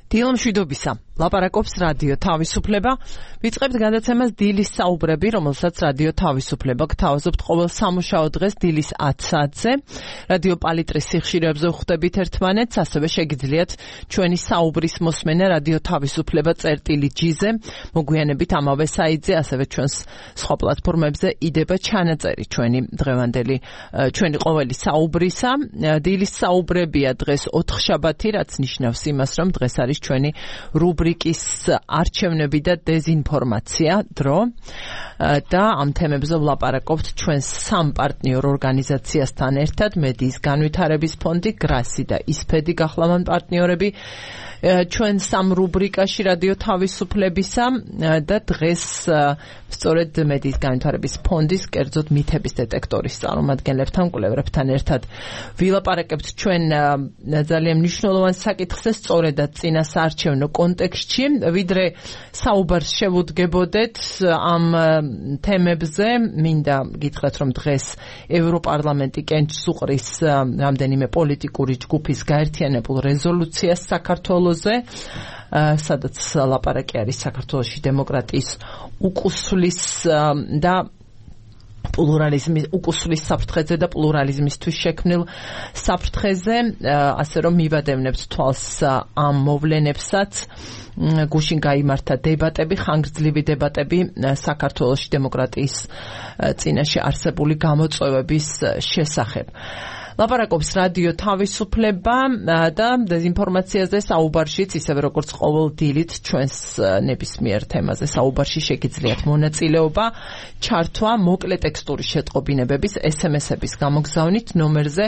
დილამშვიდობისა. ლაპარაკობს რადიო თავისუფლება. ვიწყებთ გადაცემას დილის საუბრები, რომელსაც რადიო თავისუფლება გთავაზობთ ყოველ სამუშაო დღეს დილის 10 საათზე. რადიო პალიტრის სიხშირეებზე ვხვდებით ერთმანეთს, ასევე შეგიძლიათ ჩვენი საუბრის მოსმენა რადიო თავისუფლება წერტილი-G-ზე, მოგვიანებით ამავე საიტზე, ასევე ჩვენს სხვა პლატფორმებზე იდება ჩანაწერი ჩვენი დღევანდელი, ჩვენი ყოველი საუბრისა. დილის საუბრებია დღეს 4 შაბათი, რაც ნიშნავს იმას, რომ დღეს არის ჩვენი რუბრიკის არჩევნები და დეზინფორმაცია დრო და ამ თემებზე ვლაპარაკობთ ჩვენს სამ პარტნიორ ორგანიზაციასთან ერთად, მედიის განვითარების ფონდი, გრასი და ისფედი გახლავან პარტნიორები ჩვენ სამ რუბრიკაში რადიო თავისუფლებისა და დღეს სწორედ მედიის განვითარების ფონდის, კერძოდ მითების დეტექტორის წარმომადგენლებთან, კვლევრებთან ერთად ვილაპარაკებთ ჩვენ ძალიან მნიშვნელოვან საკითხზე, სწორედად წინა საარჩევნო კონტექსტში, ვიდრე საუბარს შევუდგებოდეთ ამ თემებზე, მინდა გითხრათ, რომ დღეს ევროპარლამენტი კენჭს უყრის რამდენიმე პოლიტიკური ჯგუფის გაერთიანებულ რეზოლუციას საქართველოზე, სადაც ლაპარაკი არის საქართველოში დემოკრატიის უკუსვლის და პლურალიზმის უკუსვლის საფრთხეზე და პლურალიზმისთვის შექმნილ საფრთხეზე, ასე რომ მივადევნებთ თვალს ამ მოვლენებსაც. გუშინ გაიმართა დებატები, ხანგრძლივი დებატები საქართველოში დემოკრატიის წინაშე არსებული გამოწვევების შესახებ. ლაპარაკობს რადიო თავისუფლება და დეზინფორმაციაზე საუბარშიც, ისევე როგორც ყოველ დილით ჩვენს ნებისმიერ თემაზე საუბარში შეგიძლიათ მონაწილეობა, ჩართვა მოკლე ტექსტური შეტყობინებების SMS-ების გამოგზავნით ნომერზე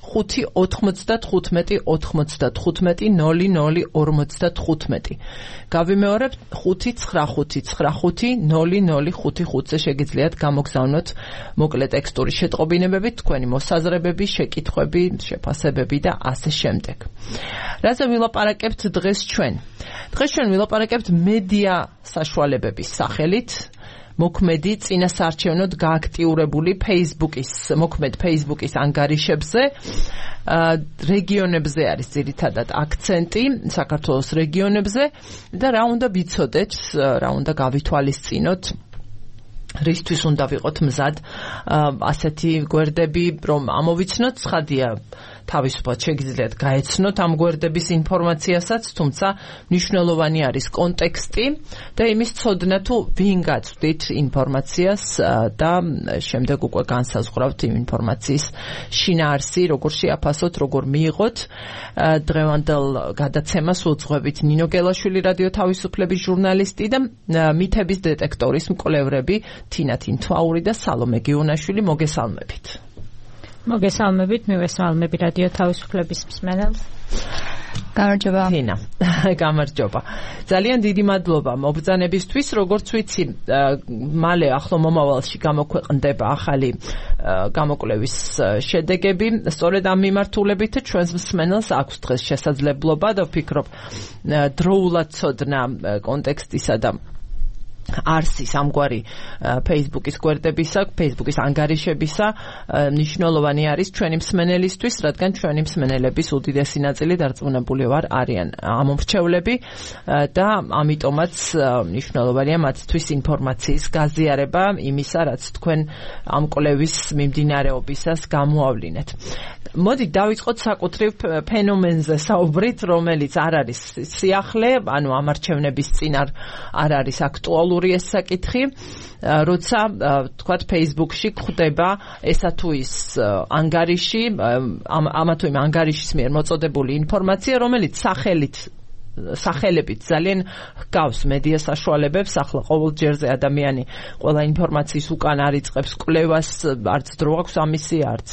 595-95-00-55. გავიმეორებ 595-95-00-55-ზე შეგიძლიათ გამოგზავნოთ მოკლე ტექსტური შეტყობინებები, თქვენი მოსაზრებები, შეკითხვები, შეფასებები და ასე შემდეგ. რაზე ვილაპარაკებთ დღეს ჩვენ? დღეს ჩვენ ვილაპარაკებთ მედია საშუალებების სახელით. მოქმედი წინა საარჩევნოდ გააქტიურებული Facebook-ის ანგარიშებზე, რეგიონებზე არის ძირითადად აქცენტი, საქართველოს რეგიონებზე და რა უნდა ვიცოდეთ, რა უნდა გავითვალისწინოთ, რისთვის უნდა ვიყოთ მზად ასეთი გვერდები, რომ ამოვიცნოთ, ცხადია თავისუფლად შეგიძლიათ გაეცნოთ ამ გვერდების ინფორმაციასაც, თუმცა მნიშვნელოვანი არის კონტექსტი და იმის ცოდნა, თუ ვინ გაწვდით ინფორმაციას და შემდეგ უკვე განსაზღვრავთ იმ ინფორმაციის შინაარსი, როგორ შეაფასოთ, როგორ მიიღოთ. დღევანდელ გადაცემას უძღვებით ნინო გელაშვილი, რადიო თავისუფლების ჟურნალისტი და მითების დეტექტორის მკვლევრები თინა თინთვაური და სალომე გიუნაშვილი. მოგესალმებით. მოგესალმებით, მივესალმები რადიო თავისუფლების მსმენელს. გამარჯობა. თინა, გამარჯობა. ძალიან დიდი მადლობა მობრძანებისთვის, როგორც ვიცი, მალე ახლო მომავალში გამოქვეყნდება ახალი გამოკვლევის შედეგები. სწორედ ამ მიმართულებით ჩვენს მსმენელს აქვს დღეს შესაძლებლობა და ვფიქრობ, დროულად ცოდნა კონტექსტისა და არსის ამგვარი Facebook-ის გვერდებისა, Facebook-ის ანგარიშებისა მნიშვნელოვანი არის ჩვენი მსმენელისთვის, რადგან ჩვენი მსმენელების უდიდესი ნაწილი დარწმუნებული არიან ამომრჩევლები და ამიტომაც მნიშვნელოვანია მათთვის ინფორმაციის გაზიარება იმისა, რაც თქვენ ამ კვლევის მიმდინარეობისას გამოავლინეთ. მოდით დავიწყოთ საკუთრივ ფენომენზე საუბრით, რომელიც არ არის სიახლე, ანუ ამ არჩევნების წინ არ არის აქტუალური ეს საკითხი, როცა თქვათ Facebook-ში გვხვდება ესა თუ ის ანგარიში, ამა თუ იმ ანგარიშის მიერ მოწოდებული ინფორმაცია, რომელიც სახელებით ძალიან ჰგავს მედია საშუალებებს. ახლა ყოველ ჯერზე ადამიანი ყველა ინფორმაციის უკან არიწყებს კვლევას, არც დრო აქვს ამისი, არც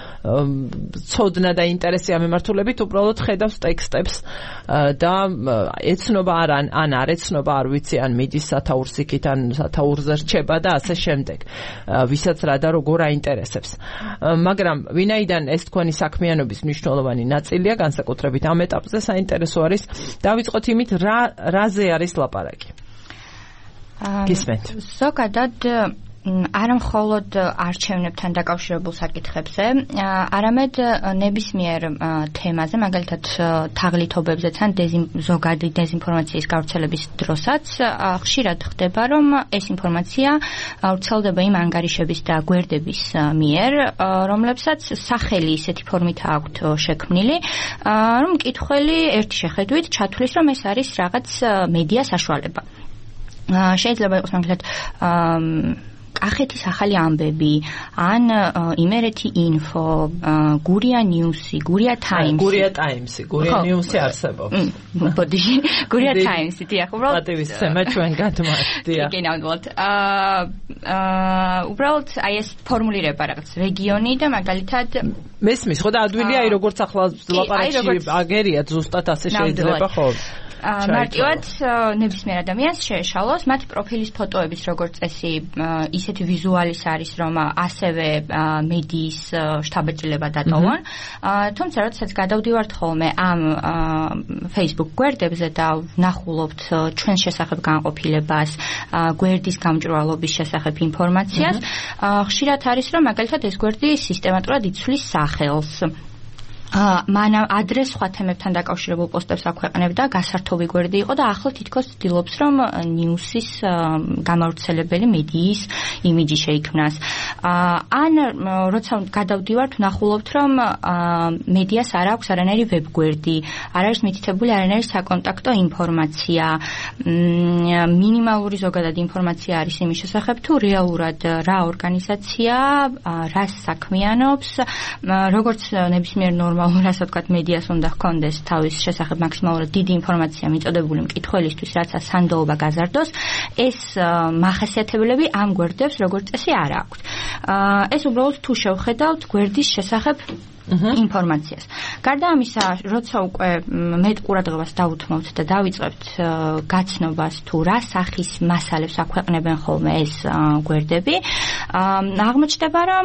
ცოდნა და ინტერესი ამ მიმართულებით, უბრალოდ ხედავს ტექსტებს და ეცნობა ან არ ეცნობა, არ ვიცი, ან მიდის სათაურს იქით, ან სათაურზე რჩება და ასე შემდეგ. ვისაც რა და როგორ აინტერესებს. მაგრამ ვინაიდან ეს თქვენი საქმიანობის მნიშვნელოვანი ნაწილია, განსაკუთრებით ამ ეტაპზე საინტერესო არის დავიწყოთ იმით, რაზე არის ლაპარაკი. გისმენთ. ზოგადად არა მხოლოდ არჩევნებთან დაკავშირებულ საკითხებზე, არამედ ნებისმიერ თემაზე, მაგალითად თაღლითობებზეც ან ზოგადი დეზინფორმაციის გავრცელების დროსაც ხშირად ხდება, რომ ეს ინფორმაცია ვრცელდება იმ ანგარიშების და გვერდების მიერ, რომლებსაც სახელი ისეთი ფორმით აქვთ შექმნილი, რომ მკითხველი ერთი შეხედვით ჩათვლის, რომ ეს არის რაღაც მედია საშუალება. შეიძლება იყოს მაგალითად კახეთის ახალი ამბები, ან იმერეთი ინფო, გურია ნიუსი, გურია ტაიმსი. გურია ტაიმსი, გურია ნიუსი არსებობს. ბოდიში, გურია ტაიმსი, დიახ, უბრალოდ პატივისცემა ჩვენ გადმოგვდია. კი, ნამდვილად. უბრალოდ აი ეს ფორმულირება რაღაც რეგიონი და მაგალითად მესმის, ხო და ადვილია აი როგორც ახლა ლაპარაკში აგერიათ ზუსტად ასე შეიძლება ხო? მარტივად ნებისმიერ ადამიანს შეეშალოს მათი პროფილის ფოტოების როგორც წესი ისეთი ვიზუალის არის რომ ასევე მედიის შთაბეჭდილება დატოვონ თუმცა როდესაც გადავდივართ ხოლმე ამ Facebook გვერდებზე და ვნახულობთ ჩვენს შესახებ განყოფილებას გვერდის გამჭვირვალობის შესახებ ინფორმაციას ხშირად არის რომ მაგალითად ეს გვერდი სისტემატურად იცვლის სახელს მან ადრეს სხვა თემებთან დაკავშირებულ პოსტებს აქვეყნებდა, გასართობი გვერდი იყო და ახლა თითქოს ცდილობს, რომ ნიუსის გამავრცელებელი მედიის იმიჯი შეიქმნას. ან როცა გადავდივართ, ვნახულობთ, რომ მედიას არ აქვს არანაირი ვებგვერდი, არ არის მითითებული არანაირი საკონტაქტო ინფორმაცია, მინიმალური ზოგადად ინფორმაცია არის იმის შესახებ, თუ რეალურად რა ორგანიზაცია, რას საქმიანობს, როგორც ნებისმიერ ასე ვთქვათ, მედიას უნდა ჰქონდეს თავის შესახებ მაქსიმალურად დიდი ინფორმაცია მიწოდებული მკითხველისთვის, რაც სანდოობა გაზარდოს, ეს მახასიათებლები ამ გვერდებს როგორც წესი არ აქვს. ეს უბრალოდ თუ შევხედავთ გვერდის შესახებ ინფორმაციას. გარდა ამისა, როცა უკვე მეტ ყურადღებას დავუთმობთ და დავიწყებთ გაცნობას თუ რა სახის მასალებს აქვეყნებენ ხოლმე ეს გვერდები, აღმოჩნდება, რომ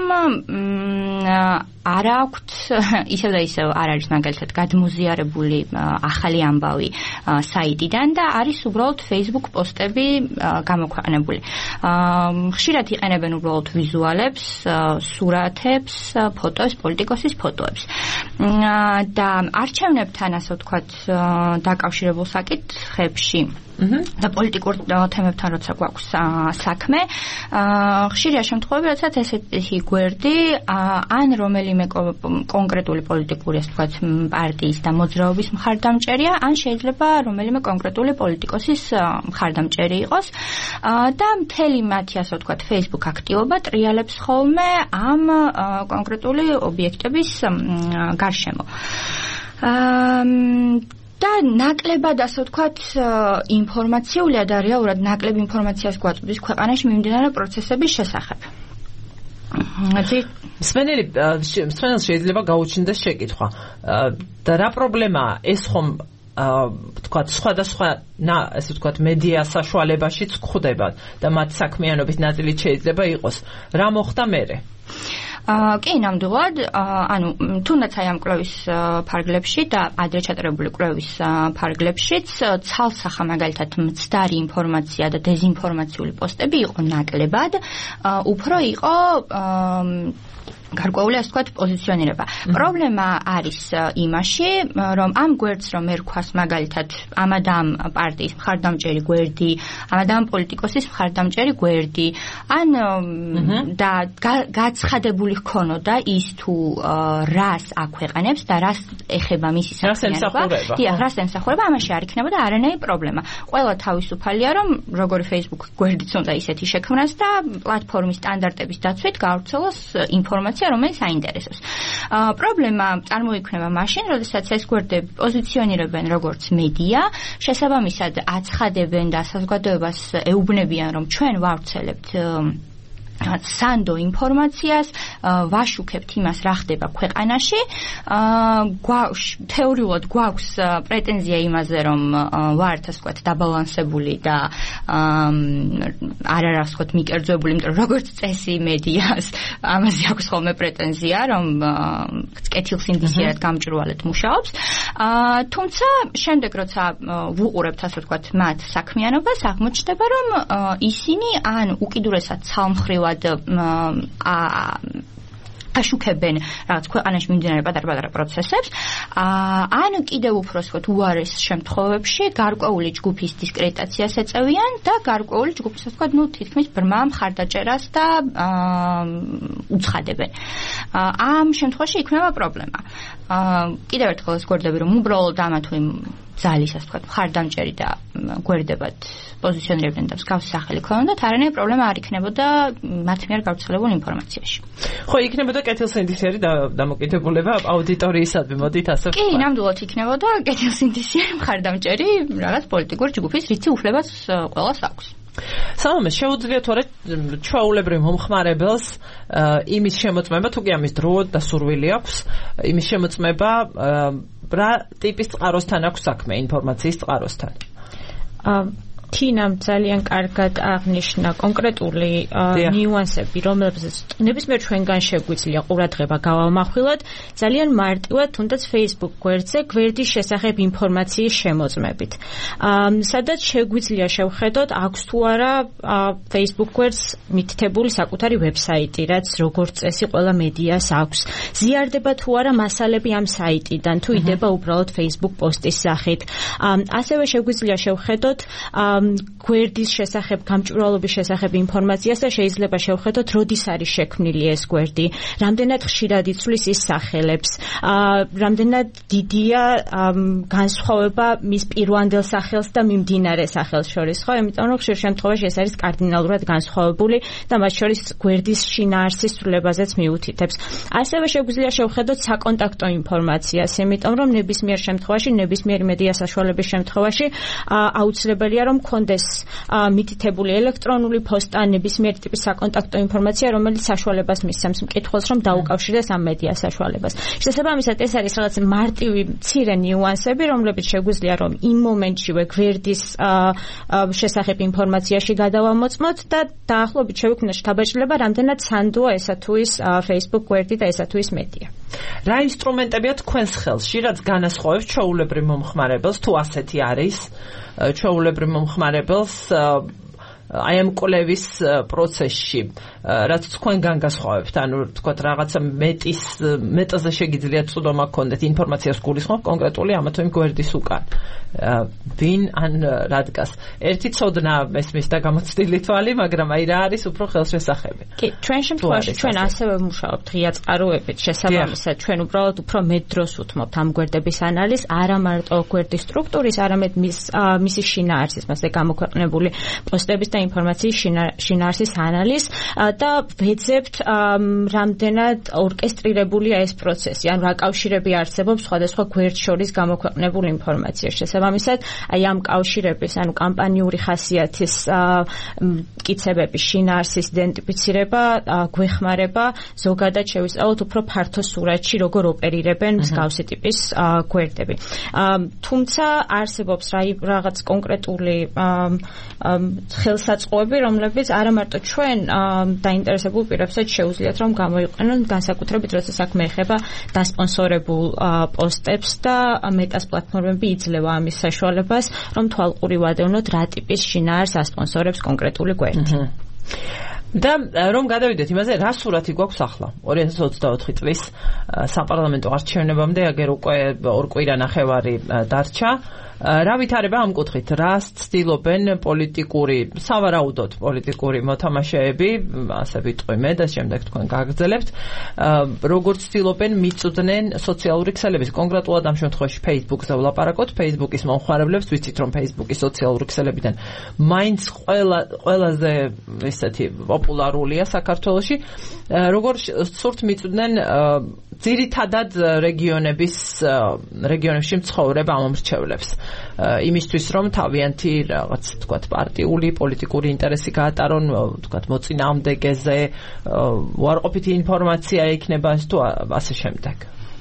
არ აქვთ ისევ და ისევ არ არის მაგალითად გადმოზიარებული ახალი ამბავი საიტიდან და არის უბრალოდ Facebook პოსტები გამოქვეყნებული. ხშირად იყენებენ უბრალოდ ვიზუალებს, სურათებს, ფოტოებს, პოლიტიკოსის ფოტოებს. და არჩევნებთან ასე ვთქვათ დაკავშირებულ საკითხებში და პოლიტიკურ თემებთან როცა გვაქვს საქმე, ხშირია შემთხვევები, როდესაც ესეთი გვერდი ან რომელიმე კონკრეტული პოლიტიკური ასე ვთქვათ პარტიის და მოძრაობის მხარდამჭერია, ან შეიძლება რომელიმე კონკრეტული პოლიტიკოსის მხარდამჭერი იყოს და მთელი მათი ასე ვთქვათ Facebook აქტივობა ტრიალებს ხოლმე ამ კონკრეტული ობიექტების გარშემო. და ნაკლებად ასე ვთქვათ ინფორმაციულია და რეალურად ნაკლებ ინფორმაციას გვაწვდის ქვეყანაში მიმდინარე პროცესების შესახებ. მსმენელს შეიძლება გაუჩნდეს შეკითხვა და რა პრობლემაა ეს ხომ ვთქვათ სხვადასხვა ესე ვთქვათ მედია საშუალებაშიც გვხვდება და მათ საქმიანობის ნაწილიც შეიძლება იყოს. რა მოხდა მერე? კი, ნამდვილად, ანუ თუნდაც აი ამ კვლევის ფარგლებში და ადრე ჩატარებული კვლევის ფარგლებშიც ცალსახა მაგალითად მცდარი ინფორმაცია და დეზინფორმაციული პოსტები იყო ნაკლებად, უფრო იყო გარკვეული ასე ვთქვათ პოზიციონირება. პრობლემა არის იმაში, რომ ამ გვერდს რომ ერქვას მაგალითად ამადამ პარტიის მხარდამჭერი გვერდი, ამადამ პოლიტიკოსის მხარდამჭერი გვერდი, ან და გაცხადებული ჰქონოდა ის თუ რას აქვეყნებს და რას ეხება მისი საქმიანობა. დიახ, რას ემსახურება, ამაში არ იქნებოდა არანაირი პრობლემა. ყველა თავისუფალია, რომ როგორი Facebook გვერდიც უნდა ისეთი შექმნას და პლატფორმის სტანდარტების დაცვით გაავრცელოს ინფორმაცია რომელიც აინტერესებს. პრობლემა წარმოიქმნება მაშინ, როდესაც ეს გვერდები პოზიციონირებენ როგორც მედია, შესაბამისად აცხადებენ და საზოგადოებას ეუბნებიან, რომ ჩვენ ვავრცელებთ სანდო ინფორმაციას, ვაშუქებთ იმას, რა ხდება ქვეყანაში. თეორიულად გვაქვს პრეტენზია იმაზე, რომ ვართ ასე ვთქვათ დაბალანსებული და არ არის ვთქვათ მიკერძოებული, იმიტომ რომ როგორც წესი მედიას ამაზე აქვს ხოლმე პრეტენზია, რომ კეთილსინდისიერად გამჭვირვალედ მუშაობს. თუმცა შემდეგ როცა ვუყურებთ ასე ვთქვათ მათ საქმიანობას, აღმოჩნდება რომ ისინი ან უკიდურესად ცალმხრივად აშუქებენ რაღაც ქვეყანაში მიმდინარე პატარ-პატარა პროცესებს, ან კიდევ უფრო ვთქვათ უარეს შემთხვევებში გარკვეული ჯგუფის დისკრედიტაციას ეწევიან და გარკვეული ჯგუფის ვთქვათ, თითქმის ბრმა მხარდაჭერას და უცხადებენ. ამ შემთხვევაში იქნება პრობლემა. კიდევ ერთხელ ეს გვერდები რომ უბრალოდ ამა თუ იმ ძალის ასე ვთქვათ, მხარდამჭერი და გვერდებად პოზიციონირებდნენ და მსგავსი სახელი ქონდათ, არანაირი პრობლემა არ იქნებოდა მათ მიერ გავრცელებულ ინფორმაციაში. ხო, იქნებოდა კეთილსინდისიერი დამოკიდებულება აუდიტორიისადმი, მოდით ასე ვთქვათ. კი, ნამდვილად იქნებოდა კეთილსინდისიერი მხარდამჭერი რაღაც პოლიტიკური ჯგუფის, რითი უფლებას ყველას აქვს. სალომე, შეუძლიათ თორე ჩვეულებრივ მომხმარებელს იმის შემოწმება, თუ კი ამის დრო და სურვილი აქვს, იმის შემოწმება რა ტიპის წყაროსთან აქვს საქმე, ინფორმაციის წყაროსთან? თინამ ძალიან კარგად აღნიშნა კონკრეტული ნიუანსები, რომლებზეც ნებისმიერ ჩვენგან შეგვიძლია ყურადღება გავამახვილოთ, ძალიან მარტივად, თუნდაც Facebook გვერდზე გვერდის შესახებ ინფორმაციის შემოწმებით. სადაც შეგვიძლია შევხედოთ, აქვს თუ არა Facebook გვერდს მითითებული საკუთარი ვებსაიტი, რაც როგორც წესი ყველა მედიას აქვს. ზიარდება თუ არა მასალები ამ საიტიდან, თუ იდება უბრალოდ Facebook პოსტის სახით. ასევე შეგვიძლია შევხედოთ გვერდის შესახებ, გამჭვირვალობის შესახებ ინფორმაციას და შეიძლება შევხედოთ, როდის არის შექმნილი ეს გვერდი, რამდენად ხშირად იცვლის ის სახელებს, რამდენად დიდია განსხვავება მის პირვანდელ სახელს და მიმდინარე სახელს შორის, ხო? იმიტომ რომ ხშირ შემთხვევაში ეს არის კარდინალურად განსხვავებული და მათ შორის გვერდის შინაარსის ცვლილებაზეც მიუთითებს. ასევე შეგვიძლია შევხედოთ საკონტაქტო ინფორმაციას, იმიტომ რომ ნებისმიერ შემთხვევაში, ნებისმიერი მედია საშუალების შემთხვევაში აუცილებელია რომ კონდეს მითითებული ელექტრონული პოსტა, ნებისმიერი ტიპის საკონტაქტო ინფორმაცია, რომელიც საშუალებას მისცემს მკითხველს, რომ დაუკავშირდეს ამ მედია საშუალებას. შესაბამისად, ეს არის რაღაც მარტივი მცირე ნიუანსები, რომლებიც შეგვიძლია რომ იმ მომენტშივე გვერდის შესახებ ინფორმაციაში გადავამოწმოთ და დაახლოებით შევიქმნათ შთაბეჭდილება, რამდენად სანდოა ესა თუ ის Facebook გვერდი და ესა თუ ის მედია. რა ინსტრუმენტებია თქვენს ხელში, რაც განასხვავებს ჩვეულებრივ მომხმარებელს, თუ ასეთი არის? ჩვეულებრივ მომხმარებელს აი ამ კვლევის პროცესში, რაც თქვენგან გასხვავებთ, ანუ თქვათ რაღაცა მეტაზე შეგიძლიათ წვდომა გქონდეთ ინფორმაციას გულისხმობ კონკრეტული ამა თუ იმ გვერდის უკან. ვინ ან რადგას? ერთი ცოდნა მესმის და გამოცდილი თვალი, მაგრამ აი რა არის უფრო ხელშესახები? კი, ჩვენ შემთხვევაში ჩვენ ასევე ვმუშაობთ ღია წყაროებით, შესაბამისად ჩვენ უბრალოდ უფრო მეტ დროს უთმობთ ამ გვერდების ანალიზს, არა მარტო გვერდის სტრუქტურის, არამედ მისი შინაარსის, მასზე გამოქვეყნებული პოსტების და ინფორმაციის შინაარსის ანალიზს და ვეძებთ რამდენად ორკესტრირებულია ეს პროცესი, ან რა კავშირები არსებობს სხვადასხვა გვერდს შორის გამოქვეყნებულ ინფორმაციას. შესაბამისად, აი ამ კავშირების, ანუ კამპანიური ხასიათის მტკიცებების შინაარსის იდენტიფიცირება გვეხმარება ზოგადად შევისწავლოთ უფრო ფართო სურათში, როგორ ოპერირებენ მსგავსი ტიპის გვერდები. თუმცა არსებობს რაღაც კონკრეტული ხელსაწყოები, რომლებიც არა მარტო ჩვენ დაინტერესებულ პირებსაც შეუძლიათ რომ გამოიყენონ, განსაკუთრებით როცა საქმე ეხება დასპონსორებულ პოსტებს და მეტას პლატფორმები იძლევა ამის საშუალებას, რომ თვალყური ვადევნოთ რა ტიპის შინაარსს ასპონსორებს კონკრეტული გვერდი. და რომ გადავიდეთ იმაზე, რა სურათი გვაქვს ახლა 2024 წლის საპარლამენტო არჩევნებამდე, აგერ უკვე 2 კვირა-ნახევარი დარჩა. რა ვითარება ამ კუთხით? რა ცდილობენ პოლიტიკური, სავარაუდოდ პოლიტიკური მოთამაშეები, ასე ვიტყვი მე და შემდეგ თქვენ გაგრძელებთ, როგორც ცდილობენ მიწვდნენ სოციალური ქსელების, კონკრეტულად ამ შემთხვევაში Facebook-ზე ვლაპარაკოთ, Facebook-ის მომხმარებლებს, ვიცით რომ Facebook-ის სოციალური ქსელებიდან მაინც ყველაზე ესეთი პოპულარულია საქართველოში, როგორც სურთ მიწვდნენ ძირითადად რეგიონებში მცხოვრებ ამომრჩევლებს. იმისთვის რომ თავიანთი რაღაც თქვათ პარტიული პოლიტიკური ინტერესი გაატარონ, თქვათ მოწინააღმდეგეზე უარყოფითი ინფორმაცია იქნება ეს თუ ასე შემდეგ.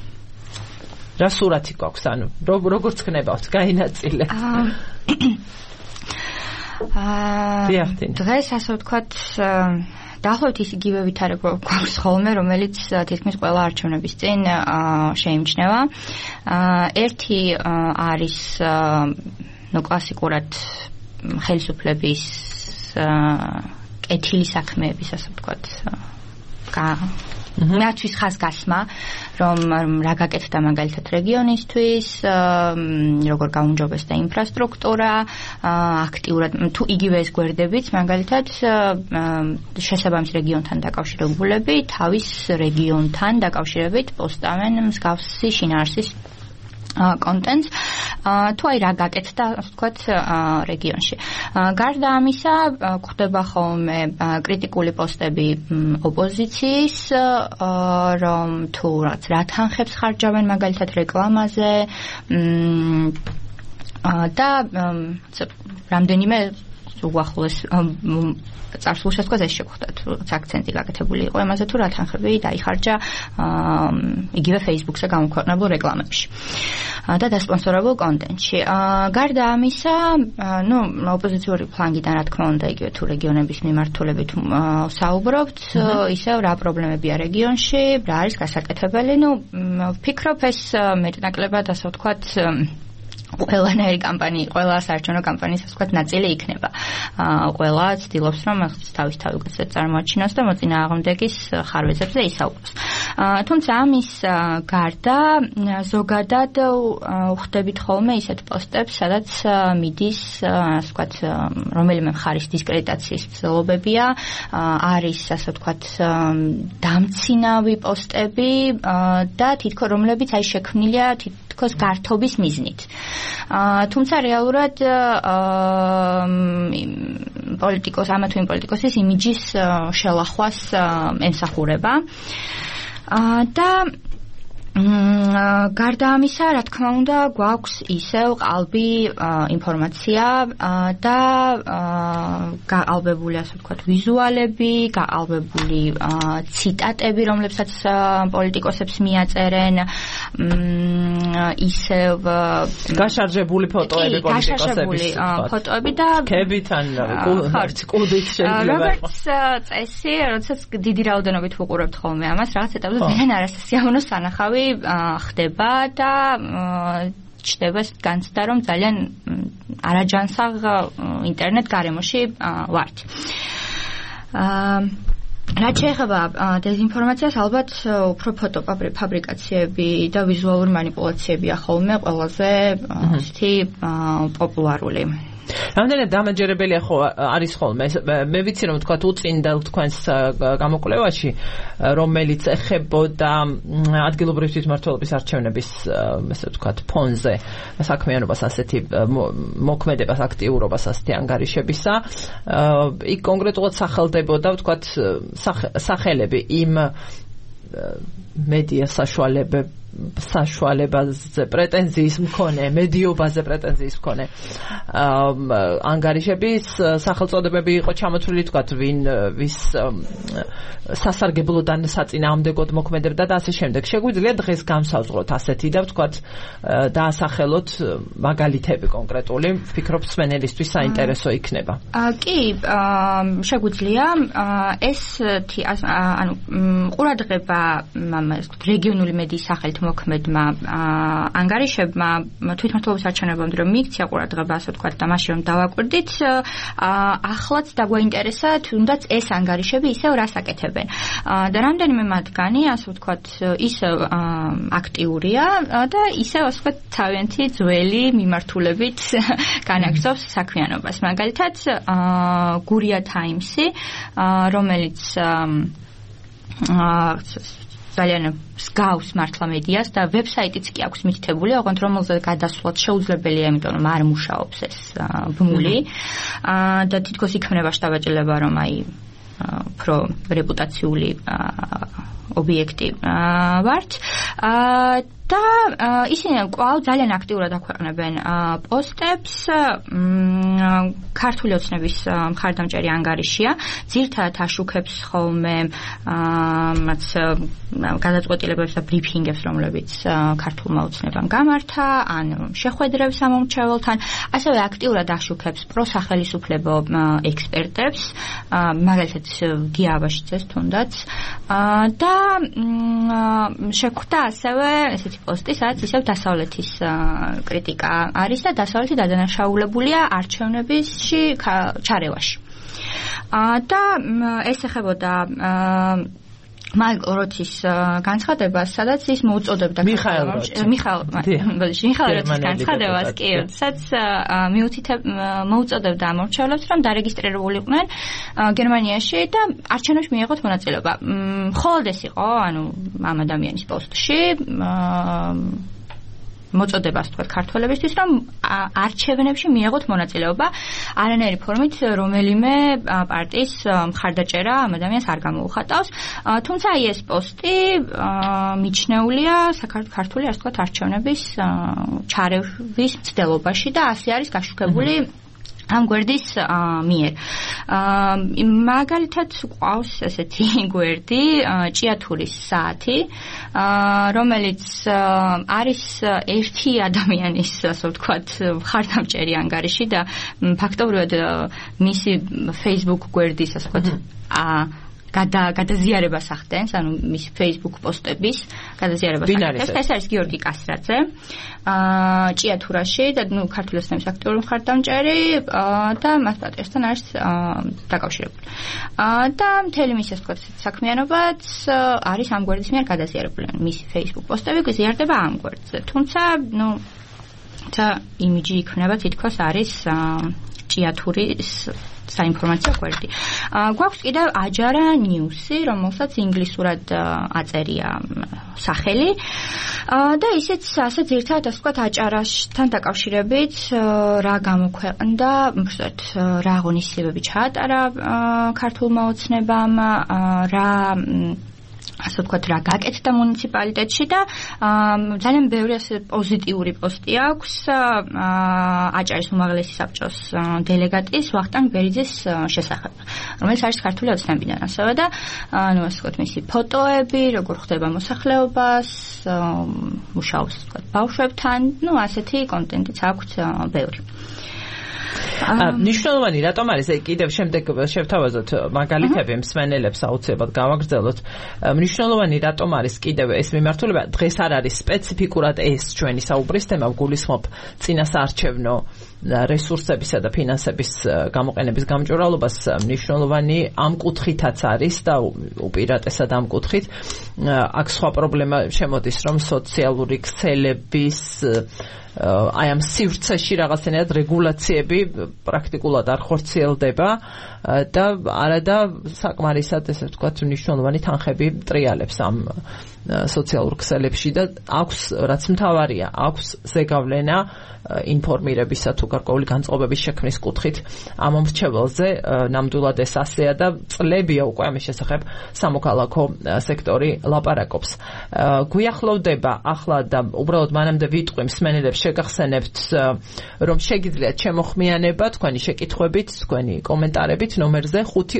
რა სურათი გვაქვს, ანუ როგორც ხნებავთ, გაინაწილეთ. დღეს ასე ვთქვათ დაახლოებით ის იგივე ვითარება გვაქვს ხოლმე, რომელიც თითქმის ყველა არჩევნების წინ შეიმჩნევა. ერთი არის კლასიკურად ხელისუფლების კეთილი საქმეების, ასე ვთქვათ, მათთვის ხაზგასმა, რომ რა გაკეთდა მაგალითად რეგიონისთვის, როგორ გაუმჯობესდა ინფრასტრუქტურა, აქტიურად თუ იგივე ეს გვერდებიც, მაგალითად შესაბამის რეგიონთან დაკავშირებულები თავის რეგიონთან დაკავშირებით პოსტავენ მსგავსი შინაარსის კონტენტს თუ აი რა გაკეთდა ასე ვთქვათ რეგიონში. გარდა ამისა გვხდება ხოლმე კრიტიკული პოსტები ოპოზიციის, რომ თუ რა თანხებს ხარჯავენ მაგალითად რეკლამაზე და რამდენიმე უახლოეს წარსულში თქვა ეს შეგვხვდათ, რომ აქცენტი გაკეთებული იყო იმაზე თუ რა თანხები დაიხარჯა იგივე Facebook-ზე გამოქვეყნებულ რეკლამებში და დასპონსორებულ კონტენტში. გარდა ამისა, ოპოზიციური ფლანგიდან რა თქმა უნდა იგივე თუ რეგიონების მიმართულებით საუბრობთ, ისევ რა პრობლემებია რეგიონში, რა არის გასაკეთებელი. ვფიქრობ ეს მეტნაკლებად ასე ვთქვათ ყველანაირი კამპანია, ყველა საარჩევნო კამპანიის ასე ვთქვათ ნაწილი იქნება. ყველა ცდილობს რომ თავის გასწრებით წარმოაჩინოს და მოწინააღმდეგის ხარვეზებზე ისაუბროს. თუმცა ამის გარდა ზოგადად ვხვდებით ხოლმე ისეთ პოსტებს, სადაც მიდის ასე ვთქვათ რომელიმე მხარის დისკრედიტაციის ცდილობებია, არის ასე ვთქვათ დამცინავი პოსტები და თითქოს რომლებიც აი შექმნილია თითქოს გართობის მიზნით. თუმცა რეალურად ამა თუ იმ პოლიტიკოსის იმიჯის შელახვას ემსახურება და გარდა ამისა, რა თქმა უნდა, გვაქვს ისევ ყალბი ინფორმაცია და გაყალბებული, ასე ვთქვათ, ვიზუალები, გაყალბებული ციტატები, რომლებსაც პოლიტიკოსებს მიაწერენ, ისევ გაშარჟებული ფოტოები პოლიტიკოსების, ფოტოები და კებიდან, კუდით შეიძლება იყოს. როგორც წესი, როდესაც დიდი რაოდენობით ვუყურებთ ხოლმე ამას, რაღაც ეტაპზე ძალიან არასასიამოვნო სანახავი ხდება და ჩნდება განცდა, რომ ძალიან არაჯანსაღ ინტერნეტ გარემოში ვართ. რაც შეეხება დეზინფორმაციას, ალბათ უფრო ფოტოფაბრიკაციები და ვიზუალური მანიპულაციებია ხოლმე ყველაზე ისეთი პოპულარული. რამდენად დამაჯერებელია არის ხოლმე. მე ვიცი რომ თქვა უწინდელ თქვენს გამოკვლევაში, რომელიც ეხებოდა ადგილობრივი თვითმმართველობის არჩევნების, ესე ვთქვათ, ფონზე საქმიანობას, ასეთი მოქმედებას, აქტიურობას ასეთი ანგარიშებისა, იქ კონკრეტულად სახელდებოდა, ვთქვათ, სახელები იმ მედია საშუალებაზე პრეტენზიის მქონე, მედიობაზე პრეტენზიის მქონე ანგარიშების სახელწოდებები იყო ჩამოთვლილი, თქვათ, ვის სასარგებლოდან საწინააღმდეგოდ მოქმედებდა და ასე შემდეგ. შეგვიძლია დღეს გამსავწროთ ასეთი და ვთქვათ დაასახელოთ მაგალითები კონკრეტული, ვფიქრობ სვენელისთვის საინტერესო იქნება. კი, შეგვიძლია ეს ყურადღება რეგიონული მედიის სახელით მოქმედმა ანგარიშებმა თვითმმართველობის არჩევნებამდე რომ მიიქცია ყურადღება, ასე ვთქვათ, და მაშინ რომ დავაკვირდით, ახლაც დაგვაინტერესა თუნდაც ეს ანგარიშები ისევ რას აკეთებენ. და რამდენიმე მათგანი, ასე ვთქვათ, ისევ აქტიურია და ისევ, ასე ვთქვათ, თავიანთი ძველი მიმართულებით განაგრძობს საქმიანობას. მაგალითად, გურია ტაიმსი, რომელიც ძალიან მსგავს მართლა მედიას და ვებსაიტიც კი აქვს მითითებული, ოღონდ რომელზეც გადასვლაც შეუძლებელია, იმიტომ რომ არ მუშაობს ეს ბმული და თითქოს იქმნება შთაბეჭდილება, რომ აი უფრო რეპუტაციული ობიექტი ვართ და ისინი კვლავ ძალიან აქტიურად აქვეყნებენ პოსტებს. ქართული ოცნების მხარდამჭერი ანგარიშია. ძირთადად აშუქებს ხოლმე მათ გადაწყვეტილებებს და ბრიფინგებს, რომლებიც ქართულმა ოცნებამ გამართა, ან შეხვედრებს სამომრჩეველთან. ასევე აქტიურად აშუქებს პროსახელისუფლებო ექსპერტებს, მაგალითად გია აბაშიძეს თუნდაც. და შეხვდა ასევე ესეთი პოსტი, სადაც ისევ დასავლეთის კრიტიკა არის და დასავლეთი დადანაშაულებულია არჩევნებისში ჩარევაში. და ეს ეხებოდა მაიკ რotის განცხადებას, სადაც ის მოუწოდებდა მიხაილ რotის განცხადებას, კი, სადაც მოუწოდებდა ამორჩევლებს, რომ დარეგისტრირებულიყვნენ გერმანიაში და არჩევნებში მიიღოთ მონაწილეობა. მხოლოდ ეს იყო, ანუ ამ ადამიანის პოსტში მოწოდებას თქვა ქართველებისთვის, რომ არჩევნებში მიიღოთ მონაწილეობა, არანაირი ფორმით რომელიმე პარტიის მხარდაჭერა ამ ადამიანს არ გამოუხატავს. თუმცა ეს პოსტი მიჩნეულია ქართული, ასე ვთქვათ, არჩევნების ჩარევის მცდელობაში და ასე არის გაშუქებული ამ გვერდის მიერ. მაგალითად ყავს ესეთი გვერდი ჭიათურის საათი, რომელიც არის ერთი ადამიანის, ასე ვთქვათ, მხარდამჭერი ანგარიში და ფაქტობრივად მისი Facebook გვერდის, ასე ვთქვათ, გადაზიარებას ახდენს, ანუ მისი Facebook პოსტების გადაზიარებას ახდენს. ეს არის გიორგი კასრაძე, ჭიათურაში და ქართული ოცნების აქტიური მხარდამჭერი და მას პატრიასთან არის დაკავშირებული. და მთელი მისი, ასე ვთქვათ, საქმიანობაც არის ამ გვერდის მიერ გადაზიარებული. მისი Facebook პოსტები გზიარდება ამ გვერდზე. თუმცა, იმიჯი იქნება თითქოს არის ჭიათურის საინფორმაციო გვერდი. გვაქვს კიდევ აჯარა ნიუსი, რომელსაც ინგლისურად აწერია სახელი. და ისიც ასე ძირთადად, ასე ვთქვათ, აჭარასთან დაკავშირებით რა გამოქვეყნდა, უბრალოდ რა აღონისებები ჩაატარა ქართულმა ოცნებამ, რა ასე ვთქვათ, რა გაკეთდა მუნიციპალიტეტში და ძალიან ბევრი ასე პოზიტიური პოსტი აქვს აჭარის უმაღლესი საბჭოს დელეგატის ვახტანგ ბერიძის შესახებ, რომელიც არის ქართული ოცნებიდან ასევე და ანუ ასე ვთქვათ, მისი ფოტოები, როგორ ხდება მოსახლეობას, მუშაობს ასე ვთქვათ ბავშვებთან, ასეთი კონტენტიც აქვს ბევრი. ნიშნულოვანი რატომ არის კიდევ შემდეგ შევთავაზოთ მაგალითები მსმენელებს აუცილებლად გავაგრძელოთ. ნიშნულოვანი რატომ არის კიდევ ეს მიმართულება, დღეს არ არის სპეციფიკურად ეს ჩვენი საუბრის თემა, გულისხმობ წინასაარჩევნო რესურსებისა და ფინანსების გამოყენების გამჭვირვალობას. ნიშნულოვანი ამ კუთხითაც არის და უპირატესად ამ კუთხით აქ სხვა პრობლემა შემოდის, რომ სოციალური ქსელების აი ამ სივრცეში რაღაცნაირად რეგულაციები პრაქტიკულად არ ხორციელდება და არადა საკმარისად, ესე ვთქვათ, მნიშვნელოვანი თანხები ტრიალებს ამ სოციალურ ქსელებში და აქვს, რაც მთავარია, აქვს ზეგავლენა ინფორმირებისა თუ გარკვეული განწყობების შექმნის კუთხით ამ მომრჩეველზე. ნამდვილად ეს ასეა და წლებია უკვე ამის შესახებ სამოქალაქო სექტორი ლაპარაკობს. გვიახლოვდება ახლა და უბრალოდ მანამდე ვიტყვი მსმენელებს შეგახსენებთ, რომ შეგიძლიათ შემოხმიანება თქვენი შეკითხვებით, თქვენი კომენტარებით ნომერზე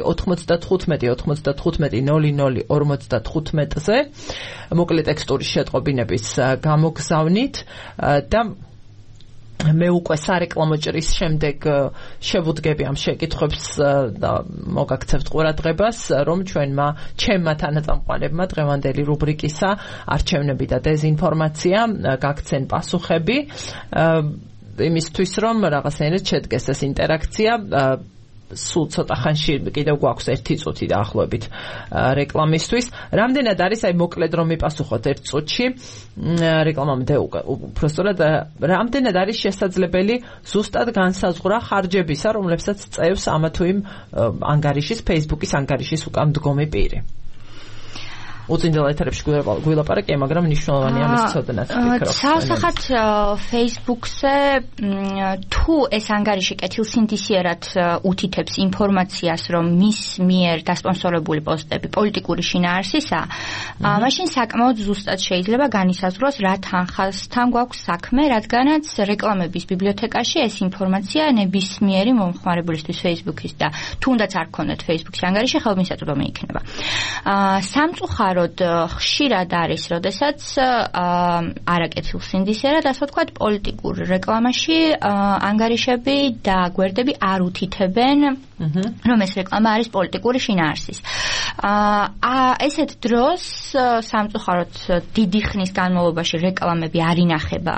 595-95-00-55-ზე მოკლე ტექსტური შეტყობინების გამოგზავნით და მე უკვე სარეკლამო ჭრის შემდეგ შევუდგები ამ შეკითხვებს და მოგაქცევთ ყურადღებას, რომ ჩემმა თანაწამყვანებმა დღევანდელი რუბრიკისა არჩევნები და დეზინფორმაცია გაქცენ პასუხები იმისთვის, რომ რაღაცნაირად შედგეს ეს ინტერაქცია. სულ ცოტა ხანში კიდევ გვაქვს 1 წუთი დაახლოებით რეკლამისთვის. რამდენად არის, აი მოკლედ რომ მიპასუხოთ 1 წუთში რეკლამამდე უბრალოდ რამდენად არის შესაძლებელი ზუსტად განსაზღვრა ხარჯებისა, რომლებსაც წევს ამა თუ იმ ანგარიშის, Facebook-ის ანგარიშის უკან მდგომი პირი? უწინდელ ეთერებში გვილაპარაკე, მაგრამ მნიშვნელოვანია მის ცოდნაც ვფიქრობ. საოსახად Facebook-ზე თუ ეს ანგარიში კეთილსინდისიერად უთითებს ინფორმაციას, რომ მის მიერ დასპონსორებული პოსტები პოლიტიკური შინაარსისაა, მაშინ საკმაოდ ზუსტად შეიძლება განისაზღვროს რა თანხასთან გვაქვს საქმე, რადგანაც რეკლამების ბიბლიოთეკაში ეს ინფორმაცია ნებისმიერი მომხმარებლისთვის Facebook-ის და თუნდაც არ გქონდეთ Facebook-ში ანგარიში, ხელმისაწვდომი იქნება. სამწუხაროდ ხშირად არის, როდესაც არაკეთილსინდისიერად, ასე ვთქვათ, პოლიტიკურ რეკლამაში ანგარიშები და გვერდები არ უთითებენ, რომ ეს რეკლამა არის პოლიტიკური შინაარსის. ესეთ დროს სამწუხაროდ დიდი ხნის განმავლობაში რეკლამები არ ინახება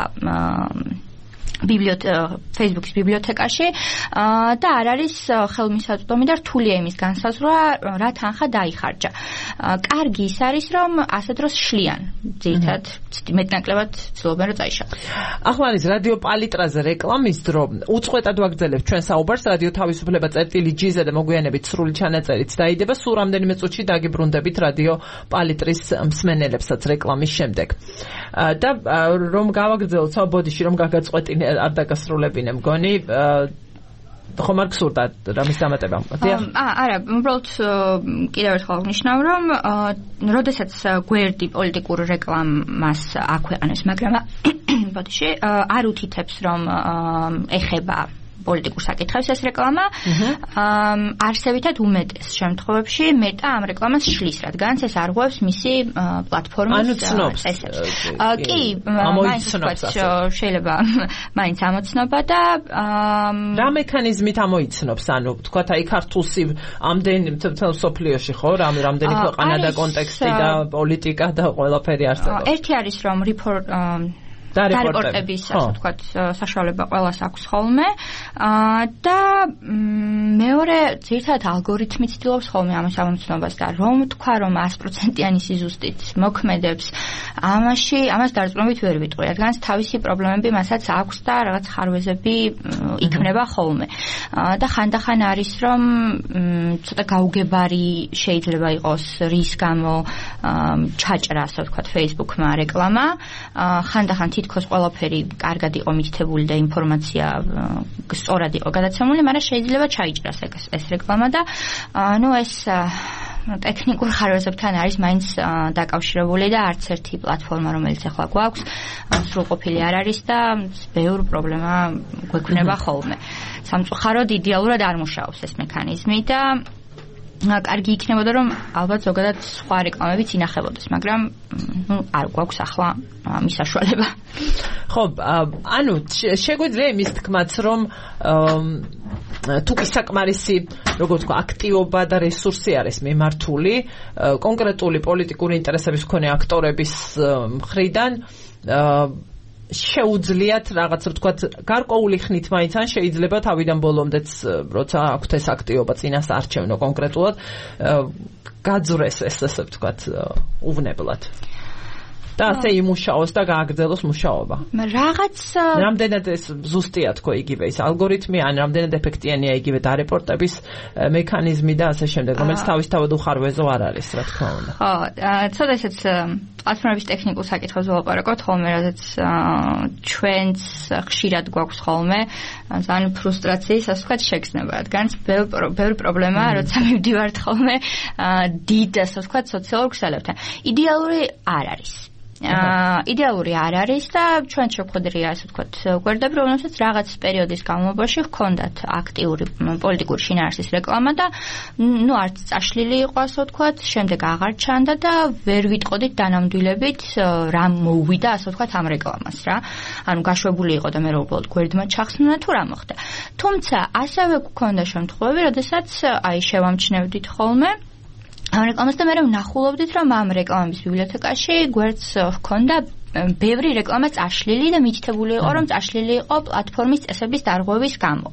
Facebook-ის ბიბლიოთეკაში და არ არის ხელმისაწვდომი და რთულია იმის განსაზღვრა, რა თანხა დაიხარჯა. კარგი ის არის, რომ ასე დროს შლიან ძირითადად მეტნაკლებად ცდილობენ, რომ წაიშალოს. ახლა არის რადიო პალიტრაზე რეკლამის დრო. უწყვეტად ვაგრძელებ ჩვენ საუბარს. რადიო თავისუფლება წერტილი-G-ზე და მოგვიანებით სრული ჩანაწერით დაიდება. სულ რამდენიმე წუთში დაგიბრუნდებით რადიო პალიტრის მსმენელებსაც რეკლამის შემდეგ. და რომ გავაგრძელოთ საბოდიში, რომ გაგაწყვეტინე არ დაგასრულებინე მგონი ხომ არ გსურდა რამის დამატება? არა, უბრალოდ კიდევ ერთხელ აღნიშნავ, რომ როდესაც გვერდი პოლიტიკურ რეკლამას აქვეყნებს, მაგრამ ბოდიში არ უთითებს, რომ ეხება პოლიტიკურ საკითხებს ეს რეკლამა, არსებითად უმეტეს შემთხვევებში მეტა ამ რეკლამას შლის, რადგან ეს არღვევს მისი პლატფორმის წესებს. კი, შეიძლება მაინც ამოცნობა და რა მექანიზმით ამოიცნობს, ანუ თქვათ აი ქართულსი ამდენი მთელ სოფლიოში ხო, რამდენი ქვეყანა და კონტექსტი და პოლიტიკა და ყველაფერი არსებობს. ერთი არის რომ დარეპორტების, ასე ვთქვათ, საშუალება ყველას აქვს ხოლმე და მეორე ძირითადად ალგორითმი ცდილობს ხოლმე ამის ამოცნობას და რომ თქვა რომ 100%-იანი სიზუსტით მოქმედებს, ამას დარწმუნებით ვერ ვიტყვი, რადგან თავისი პრობლემები მასაც აქვს და რაღაც ხარვეზები იქმნება ხოლმე. და ხანდახან არის რომ ცოტა გაუგებარი შეიძლება იყოს რის გამო ჩაჭრა, ასე ვთქვათ, Facebook-მა რეკლამა, ხანდახან თითქოს ყველაფერი კარგად იყო მითითებული და ინფორმაცია სწორად იყო გადაცემული, მაგრამ შეიძლება ჩაიჭრას ეს რეკლამა და ეს ტექნიკურ ხარვეზებთან არის მაინც დაკავშირებული და არც ერთი პლატფორმა, რომელიც ახლა გვაქვს, სრულყოფილი არ არის და ბევრი პრობლემა გვექნება ხოლმე. სამწუხაროდ იდეალურად არ მუშაობს ეს მექანიზმი და კარგი იქნებოდა რომ ალბათ ზოგადად სხვა რეკლამებიც ინახებოდეს, მაგრამ არ გვაქვს ახლა მის საშუალება. ხო, ანუ შეგვიძლია იმის თქმაც, რომ თუ კი საკმარისი, როგორ ვთქვა, აქტივობა და რესურსი არის მიმართული კონკრეტული პოლიტიკური ინტერესების მქონე აქტორების მხრიდან შეუძლიათ რაღაც ვთქვათ გარკვეული ხნით მაინც ან შეიძლება თავიდან ბოლომდეც როცა აქვთ ეს აქტივობა წინასაარჩევნო კონკრეტულად გაძრეს ეს ასე ვთქვათ უვნებლად და ასე იმუშაოს და გააგრძელოს მუშაობა. რამდენად ეს ზუსტია თქო იგივე ის ალგორითმი, ან რამდენად ეფექტიანია იგივე დარეპორტების მექანიზმი და ასე შემდეგ, რომელიც თავისთავად უხარვეზო არ არის, რა თქმა უნდა. ხო, ცოტა ესეც პლატფორმების ტექნიკურ საკითხებს ველაპარაკოთ ხოლმე, რადგან ჩვენც ხშირად გვაქვს ხოლმე ძალიან ფრუსტრაციის, ასე ვთქვათ, შეგრძნება, რადგან ბევრი პრობლემაა, როცა მივდივართ ხოლმე დიდ, ასე ვთქვათ, სოციალურ ქსელებთან. идеალური არ არის. идеალური არ არის და ჩვენ შევხვედრია, ასე ვთქვათ, გვერდები, რომელსაც რაღაც პერიოდის განმავლობაში ჰქონდათ აქტიური პოლიტიკური შინაარსის რეკლამა და არც წაშლილი იყო, ასე ვთქვათ, შემდეგ აღარ ჩანდა და ვერ ვიტყოდით დანამდვილებით რა მოუვიდა, ასე ვთქვათ, ამ რეკლამას რა. ანუ გაშვებული იყო და მე უბრალოდ გვერდმა ჩახსნა თუ რა მოხდა. თუმცა ასევე გქონდა შემთხვევები, როდესაც აი შევამჩნევდით ხოლმე ამ რეკლამას და მე ვნახულობდით, რომ ამ რეკლამების ბიბლიოთეკაში გვერდს ჰქონდა ბევრი რეკლამა წაშლილი და მითითებული იყო, რომ წაშლილი იყო პლატფორმის წესების დარღვევის გამო.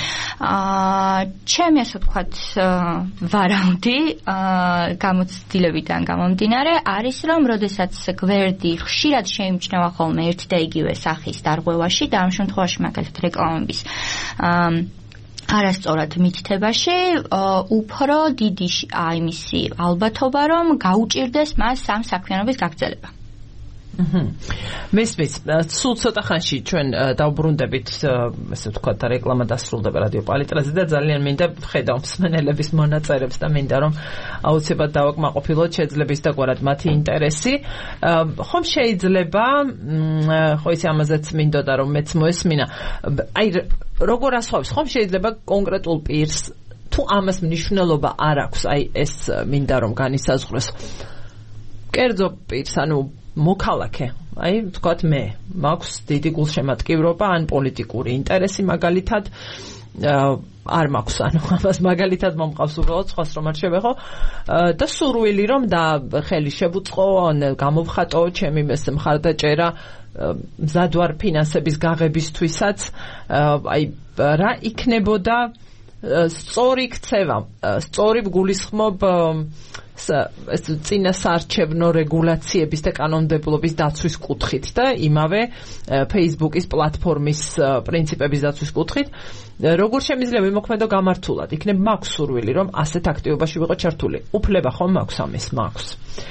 ჩემი ასე ვთქვათ ვარაუდი გამოცდილებიდან გამომდინარე არის, რომ როდესაც გვერდი ხშირად შეიმჩნევა ხოლმე ერთი და იგივე სახის დარღვევაში და ამ შემთხვევაში მაგალითად რეკლამების არასწორად მითითებაში უფრო დიდი იმისი ალბათობა რომ გაუჭირდეს მას ამ საქმიანობის გაგრძელება. მესმის, სულ ცოტა ხანში ჩვენ დავბრუნდებით, ესე ვთქვათ, და რეკლამა დასრულდება რადიო პალიტრაზე და ძალიან მინდა ვხედავ მსმენელების მონაწერებს და მინდა რომ აუცილებლად დავაკმაყოფილოთ შეძლების და გვარად მათი ინტერესი. ხომ შეიძლება, ხო ისი ამაზეც მინდოდა რომ მეც მოესმინა, აი როგორ ასხვავს, ხომ შეიძლება კონკრეტულ პირს თუ ამას მნიშვნელობა არ აქვს, აი ეს მინდა რომ განისაზღვროს. კერძო პირს, ანუ მოქალაქე, აი ვთქვათ მე, მაქვს დიდი გულშემატკივრობა ან პოლიტიკური ინტერესი მაგალითად არ მაქვს, ანუ ამას მაგალითად მომყავს უბრალოდ სხვას რომ არ შევეხო და სურვილი რომ და ხელი შევუწყო, ან გამოვხატო ჩემი მხარდაჭერა მზად ვარ ფინანსების გაღებისთვისაც, აი რა იქნებოდა სწორი ქცევა, სწორი გულისხმობ ეს წინასაარჩევნო რეგულაციების და კანონმდებლობის დაცვის კუთხით და იმავე Facebook-ის პლატფორმის პრინციპების დაცვის კუთხით როგორ შემიძლია ვიმოქმედო გამართულად. იქნებ მაქვს სურვილი რომ ასეთ აქტივობაში ვიყო ჩართული. უფლება ხომ მაქვს ამის? მაქვს.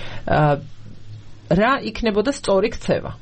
რა იქნებოდა სწორი ქცევა?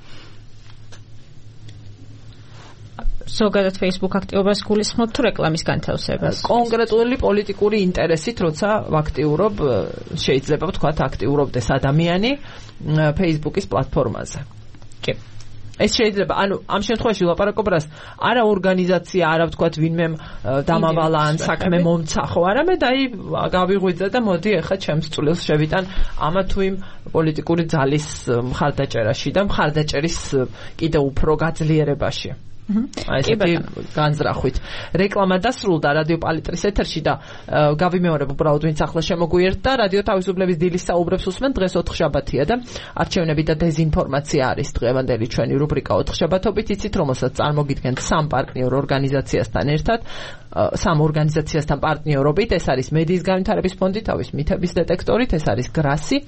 ზოგადად Facebook აქტივობას გულისხმობ თუ რეკლამის განთავსებას? კონკრეტული პოლიტიკური ინტერესით, როცა ვაქტიურობ, შეიძლება ვთქვათ, აქტიურობდეს ადამიანი Facebook-ის პლატფორმაზე. კი. ეს შეიძლება, ანუ ამ შემთხვევაში ვილაპარაკობ რას, არა ორგანიზაცია, არა ვთქვათ, ვინმე დამავალა ან საქმე მომცა, ხო, არამედ აი გავიღვიძე და მოდი ახლა ჩემს წვლილს შევიტან ამა თუ იმ პოლიტიკური ძალის მხარდაჭერაში და მხარდაჭერის კიდევ უფრო გაძლიერებაში. აი ესეთი განზრახვით. რეკლამა დასრულდა რადიო პალიტრის ეთერში და გავიმეორებ უბრალოდ ვინც ახლა შემოგვიერთდა, რადიო თავისუფლების დილის საუბრებს უსმენ, დღეს 4 შაბათია და არჩევნები და დეზინფორმაცია არის დღევანდელი ჩვენი რუბრიკა 4 შაბათობით, იცით რომელსაც წარმოგიდგენთ 3 პარტნიორ ორგანიზაციასთან ერთად. 3 ორგანიზაციასთან პარტნიორობით, ეს არის მედიის განვითარების ფონდი, თავის მითების დეტექტორით, ეს არის გრასი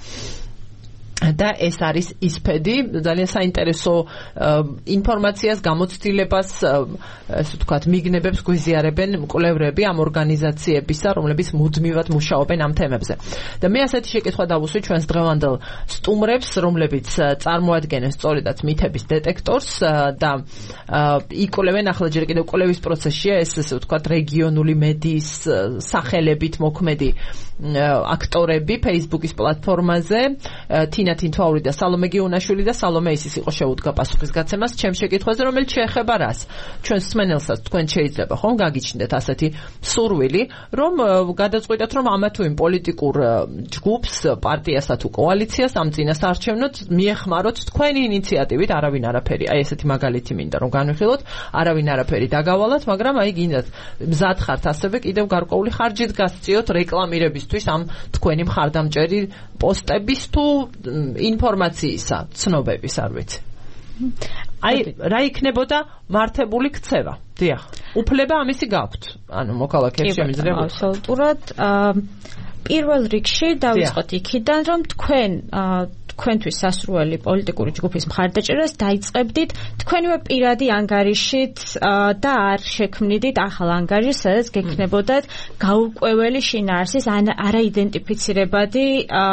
და ეს არის ისფედი, ძალიან საინტერესო ინფორმაციას, გამოცდილებას, ასე ვთქვათ, მიგნებებს გვიზიარებენ მკვლევრები ამ ორგანიზაციებისა, რომლებიც მუდმივად მუშაობენ ამ თემებზე. და მე ასეთი შეკითხვა დავუსვი ჩვენს დღევანდელ სტუმრებს, რომლებიც წარმოადგენენ სწორედაც მითების დეტექტორს და იკვლევენ, ახლა ჯერ კიდევ კვლევის პროცესშია ეს, ასე ვთქვათ, რეგიონული მედიის სახელებით მოქმედი აქტორები Facebook-ის პლატფორმაზე, თინა თინთვაური და სალომე გიუნაშვილი და სალომე ისის იყო შეუდგა პასუხის გაცემას ჩემ შეკითხვაზე, რომელიც შეეხება რას? ჩვენს მსმენელსაც თქვენ შეიძლება ხომ გაგიჩნდეთ ასეთი სურვილი, რომ გადაწყვიტოთ, რომ ამა თუ იმ პოლიტიკურ ჯგუფს, პარტიასა თუ კოალიციას ამ წინასაარჩევნოდ მიეხმაროთ თქვენი ინიციატივით, არავინ არაფერი, აი ესეთი მაგალითი მინდა რომ განვიხილოთ, არავინ არაფერი დაგავალათ, მაგრამ აი გინდათ მზად ხართ ასევე კიდევ გარკვეული ხარჯით გასწიოთ რეკლამირებისთვის ამ თქვენი მხარდამჭერი პოსტების თუ ინფორმაციისა, ცნობების, არ ვიცი. აი, რა იქნებოდა მართებული ქცევა? დიახ. უფლება ამისი გაქვთ. ანუ მოქალაქეებს შემიძლია. აბსოლუტურად. პირველ რიგში დავიწყოთ იქიდან, რომ თქვენთვის სასურველი პოლიტიკური ჯგუფის მხარდაჭერას დაიწყებდით თქვენივე პირადი ანგარიშით და არ შექმნიდით ახალ ანგარიშს, სადაც გექნებოდათ გაურკვეველი შინაარსის არაიდენტიფიცირებადი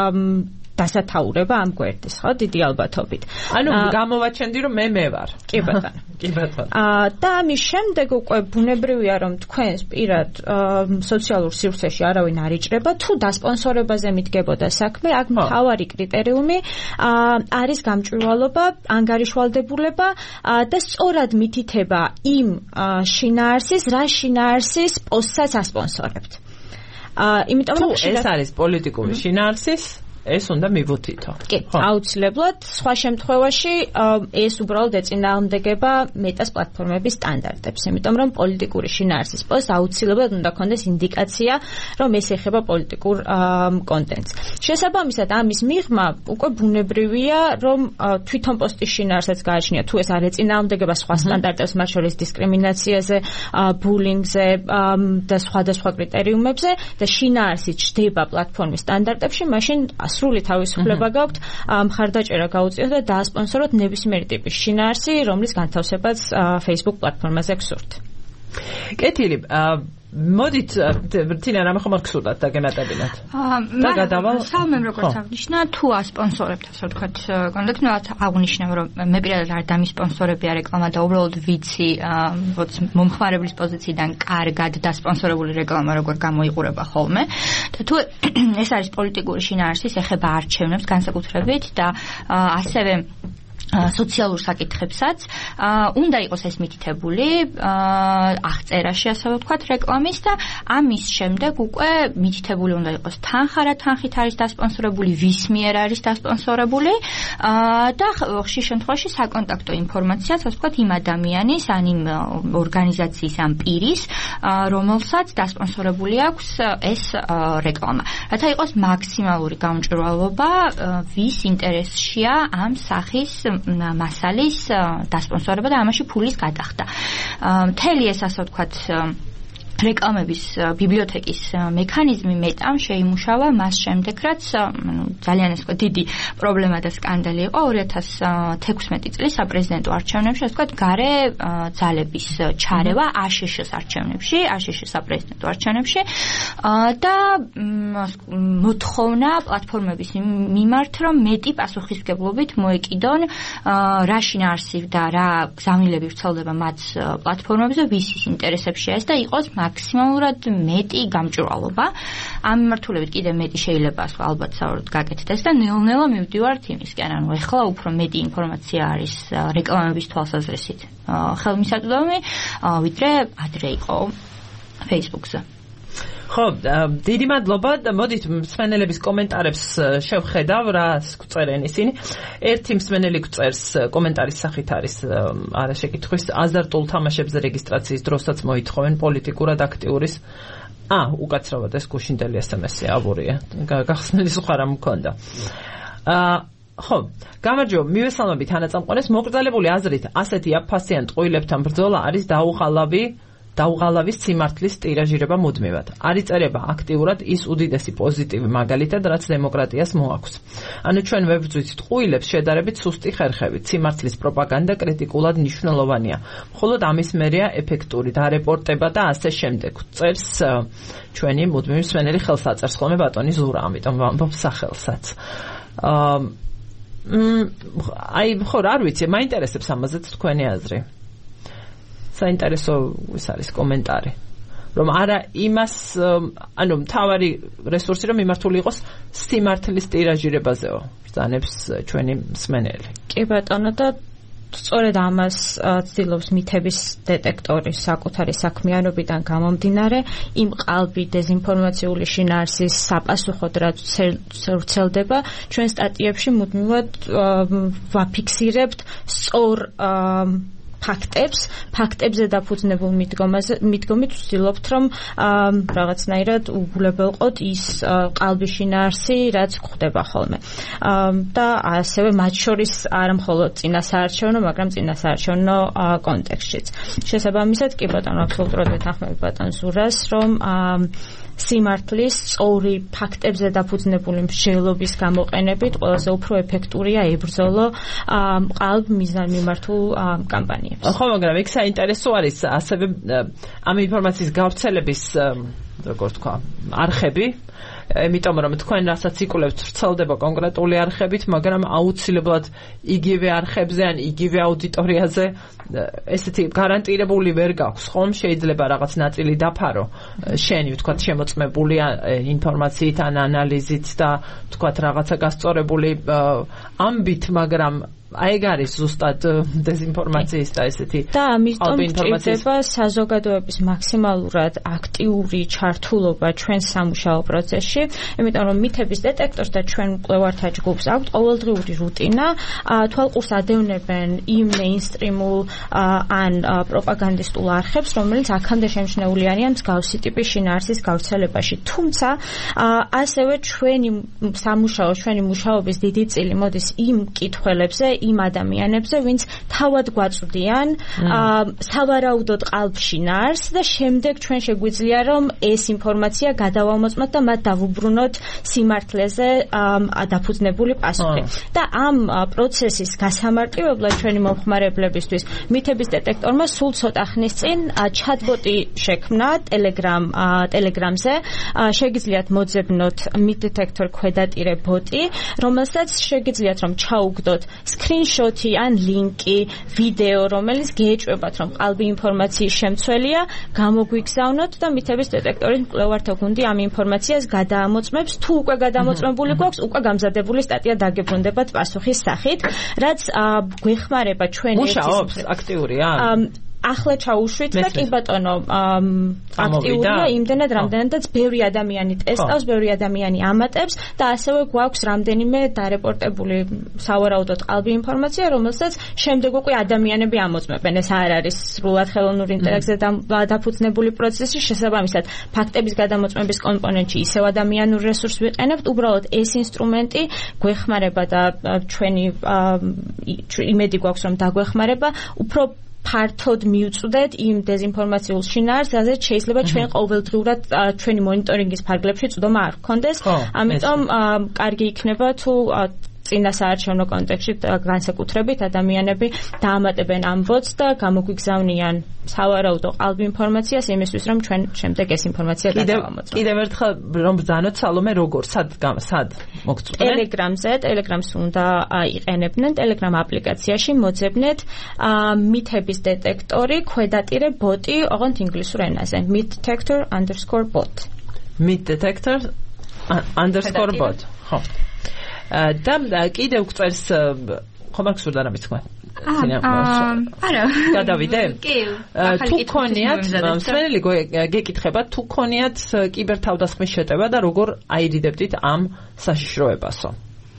დასათაურება ამ გვერდის, ხო, დიდი ალბათობით. ანუ გამოვაჩენდი რომ მე ვარ. კი ბატონო. კი ბატონო. და ამის შემდეგ უკვე ბუნებრივია რომ თქვენს პირად სოციალურ სივრცეში არავინ არ იჭრება, თუ დასპონსორებაზე მიდგებოდა საქმე, აქ მთავარი კრიტერიუმი არის გამჭვირვალობა, ანგარიშვალდებულება და სწორად მითითება იმ შინაარსის, რა შინაარსის პოსტსაც ასპონსორებთ. იმიტომ რომ ეს არის პოლიტიკური შინაარსის ეს უნდა მივუთითო. კი, აუცილებლად, სხვა შემთხვევაში ეს უბრალოდ ეწინააღმდეგება მეტას პლატფორმების სტანდარტებს, იმიტომ რომ პოლიტიკური შინაარსის პოსტს აუცილებლად უნდა ქონდეს ინდიკაცია, რომ ეს ეხება პოლიტიკურ კონტენტს. შესაბამისად, ამის მიღმა უკვე ბუნებრივია, რომ თვითონ პოსტის შინაარსაც გააჩნია, თუ ეს არ ეწინააღმდეგება სხვა სტანდარტებს, მათ შორის დისკრიმინაციაზე, ბულინგზე და სხვადასხვა კრიტერიუმებზე და შინაარსი ჩდება პლატფორმის სტანდარტებში, მაშინ სრული თავისუფლება გაქვთ მხარდაჭერა გაუწიოთ და დაასპონსოროთ ნებისმიერი ტიპის შინაარსი, რომლის განთავსებაც Facebook პლატფორმაზე გსურთ. კეთილი, მოდით თინა რამე ხომ არ გსურდათ დაგემატებინათ. და გადავალ სამემ როგორც აღნიშნა, თუ ასპონსორებთ, ასე ვთქვათ, კონდექნულად აღნიშნავ, რომ მე პირადად არ დამისპონსორებია რეკლამა და უბრალოდ ვიცი, როგორც მომხმარებლის პოზიციიდან კარგად დასპონსორებული რეკლამა როგორ გამოიყურება ხოლმე. და თუ ეს არის პოლიტიკური შინაარსის ეხება არჩევნებს განსაკუთრებით და ასევე სოციალურ საკითხებსაც უნდა იყოს ეს მითითებული აღწერაში ასე ვთქვათ რეკლამის და ამის შემდეგ უკვე მითითებული უნდა იყოს თანხით არის დასპონსორებული, ვის მიერ არის დასპონსორებული და ხშირ შემთხვევაში საკონტაქტო ინფორმაციაც ასე ვთქვათ იმ ადამიანის ან იმ ორგანიზაციის ან პირის რომელსაც დასპონსორებული აქვს ეს რეკლამა. რათა იყოს მაქსიმალური გამჭვირვალობა ვის ინტერესშია ამ სახის მასალის დასპონსორება და ამაში ფულის გადახდა. მთელი ეს ასე ვთქვათ რეკლამების ბიბლიოთეკის მექანიზმი მეტამ შეიმუშავა მას შემდეგ, რაც ძალიან ეს დიდი პრობლემა და სკანდალი იყო 2016 წლის საპრეზიდენტო არჩევნებში, ასე ვთქვათ, გარე ძალების ჩარევა აშშ-ის არჩევნებში, აშშ-ის საპრეზიდენტო არჩევნებში და მოთხოვნა პლატფორმების მიმართ, რომ მეტი პასუხისმგებლობით მოეკიდონ რა შინაარსი და რა გზავნილები ვრცელდება მათ პლატფორმებზე, ვისის ინტერესებშია ეს და იყოს მაქსიმალურად მეტი გამჭვირვალობა. ამ მიმართულებით კიდევ მეტი შეიძლება ალბათ საერთოდ გაკეთდეს და ნელ-ნელა მივდივართ იმისკენ, ანუ ეხლა უფრო მეტი ინფორმაცია არის რეკლამების თვალსაზრისით ხელმისაწვდომი, ვიდრე ადრე იყო Facebook-ზე. ხო, დიდი მადლობა. მოდით მსმენელების კომენტარებს შევხედავ, რას გვწერენ ისინი. ერთი მსმენელი გვწერს კომენტარის სახით არის არა შეკითხვის აზარტულ თამაშებზე რეგისტრაციის დროსაც მოითხოვენ პოლიტიკურად აქტიურის უკაცრავად ეს გუშინდელი SMS-ი ავურია. გახსნილი სხვა რამ მქონდა. ხო, გამარჯობა, მივესალმებით თანაწამყვანეს. მოკრძალებული აზრით ასეთი აფასიან ტყუილებთან ბრძოლა არის დაუღალავის სიმართლის ტირაჟირება მუდმივად. არ იწერება აქტიურად ის უდიდესი პოზიტივი მაგალითად, რაც დემოკრატიას მოაქვს. ანუ ჩვენ ვებრძვით ტყუილებს შედარებით სუსტი ხერხებით. სიმართლის პროპაგანდა კრიტიკულად მნიშვნელოვანია. მხოლოდ ამის მერეა ეფექტური დარეპორტება და ასე შემდეგ. წერს ჩვენი მუდმივი მსმენელი ხელსაწერს ხოლმე ბატონი ზურა, ამიტომ ვამბობ სახელსაც. აი ხო, არ ვიცი, მაინტერესებს ამაზეც თქვენი აზრი. საინტერესო ის არის კომენტარი, რომ არა იმას, ანუ მთავარი რესურსი რომ მიმართული იყოს სიმართლის ტირაჟირებაზეო, ბრძანებს ჩვენი მსმენელი. კი ბატონო, და სწორედ ამას ცდილობს მითების დეტექტორი საკუთარი საქმიანობიდან გამომდინარე, იმ ყალბი დეზინფორმაციული შინაარსის საპასუხოდ რაც ვრცელდება, ჩვენ სტატიებში მუდმივად ვაფიქსირებთ სწორ ფაქტებზე დაფუძნებულ მიდგომით ვცდილობთ, რომ რაღაცნაირად უგულებელყოთ ის ყალბი შინაარსი, რაც გვხდება ხოლმე. და ასევე მათ შორის არა მხოლოდ წინასაარჩევნო, მაგრამ წინასაარჩევნო კონტექსტშიც. შესაბამისად, კი ბატონო, აბსოლუტურად ვეთანხმები ბატონ ზურას, რომ სიმართლის სწორი ფაქტებზე დაფუძნებული მსჯელობის გამოყენებით ყველაზე უფრო ეფექტურია ებრძოლო ყალბ მიზანმიმართულ კამპანიებს. ხო, მაგრამ იქ საინტერესო არის ასევე ამ ინფორმაციის გავრცელების როგორ თქვა, არხები, იმიტომ რომ თქვენ რასაც იკვლევთ ვრცელდება კონკრეტული არხებით, მაგრამ აუცილებლად იგივე არხებზე ან იგივე აუდიტორიაზე ესეთი გარანტირებული ვერ გაქვს, ხომ? შეიძლება რაღაც ნაწილი დაფარო შენი, ვთქვათ, შემოწმებული ინფორმაციით ან ანალიზით და ვთქვათ რაღაცა გასწორებული ამბით, მაგრამ აი ეგ არის ზუსტად დეზინფორმაციის და ესეთი და ამიტომ ჭირდება საზოგადოების მაქსიმალურად აქტიური ჩართულობა ჩვენ სამუშაო პროცესში, იმიტომ რომ მითების დეტექტორს და ჩვენ მკვლევართა ჯგუფს აქვთ ყოველდღიური რუტინა, თვალყურს ადევნებენ იმ მეინსტრიმულ ან პროპაგანდისტულ არხებს, რომელიც აქამდე შემჩნეული არიან მსგავსი ტიპის შინაარსის გავრცელებაში. თუმცა ასევე ჩვენი სამუშაო, ჩვენი მუშაობის დიდი წილი მოდის იმ კითხვებზე, იმ ადამიანებზე, ვინც თავად გვაწვდიან სავარაუდოდ ყალბში ნარს და შემდეგ ჩვენ შეგვიძლია რომ ეს ინფორმაცია გადავამოწმოთ და მათ დავუბრუნოთ სიმართლეზე დაფუძნებული პასუხი. და ამ პროცესის გასამარტივებლად ჩვენი მომხმარებლებისთვის მითების დეტექტორმა სულ ცოტა ხნის წინ ჩატბოტი შექმნა Telegram-ზე. შეგიძლიათ მოძებნოთ Meet Detector ქვედატირე ბოტი, რომელსაც შეგიძლიათ რომ ჩაუგდოთ screenshot-ი ან ლინკი, ვიდეო, რომელიც გეეჭვებათ რომ ყალბი ინფორმაციის შემცველია, გამოგვიგზავნოთ და მითების დეტექტორის მკვლევართა გუნდი ამ ინფორმაციას გადაამოწმებს. თუ უკვე გადამოწმებული გვაქვს, უკვე გამზადებული სტატია დაგებრუნდებათ პასუხის სახით, რაც გვეხმარება ჩვენი მუშაობს აქტიურია. ახლა ჩაუშვით და კი ბატონო აქტიურია იმდენად რამდენადაც ბევრი ადამიანი ტესტავს, ბევრი ადამიანი ამატებს და ასევე გვაქვს რამდენიმე დარეპორტებული სავარაუდოდ ყალბი ინფორმაცია, რომელსაც შემდეგ უკვე ადამიანები ამოწმებენ. ეს არ არის სრულად ხელოვნური ინტელექტზე დაფუძნებული პროცესი, შესაბამისად ფაქტების გადამოწმების კომპონენტში ისევ ადამიანურ რესურსს ვიყენებთ, უბრალოდ ეს ინსტრუმენტი გვეხმარება და ჩვენი იმედი გვაქვს რომ დაგვეხმარება, უფრო ფართოდ მიუწვდეთ იმ დეზინფორმაციულ შინაარსს, რაზეც შეიძლება ჩვენ ყოველდღიურად ჩვენი მონიტორინგის ფარგლებში წვდომა არ გქონდეს. ამიტომ კარგი იქნება თუ წინა საარჩევნო კონტექსტში განსაკუთრებით ადამიანები დაამატებენ ამ ბოტს და გამოგვიგზავნიან სავარაუდო ყალბი ინფორმაციას იმისთვის, რომ ჩვენ შემდეგ ეს ინფორმაცია გადავამოწმოთ. კიდევ ერთხელ რომ ბრძანოთ სალომე როგორ სად მოგწვდეთ? Telegram-ს უნდა იყენებდნენ, Telegram აპლიკაციაში მოძებნეთ მითების დეტექტორი ქვედატირე ბოტი, ოღონდ ინგლისურ ენაზე. Meet Detector _bot. Meet Detector _bot. ხო. და კიდევ გწერს ხომ აქვს სულ არა მითქმა? არა. გადავიდე? კი. თუ გქონიათ, მსმენელი გეკითხება, თუ გქონიათ კიბერთავდასხმის შეტევა და როგორ აირიდებდით ამ საშიშროებასო?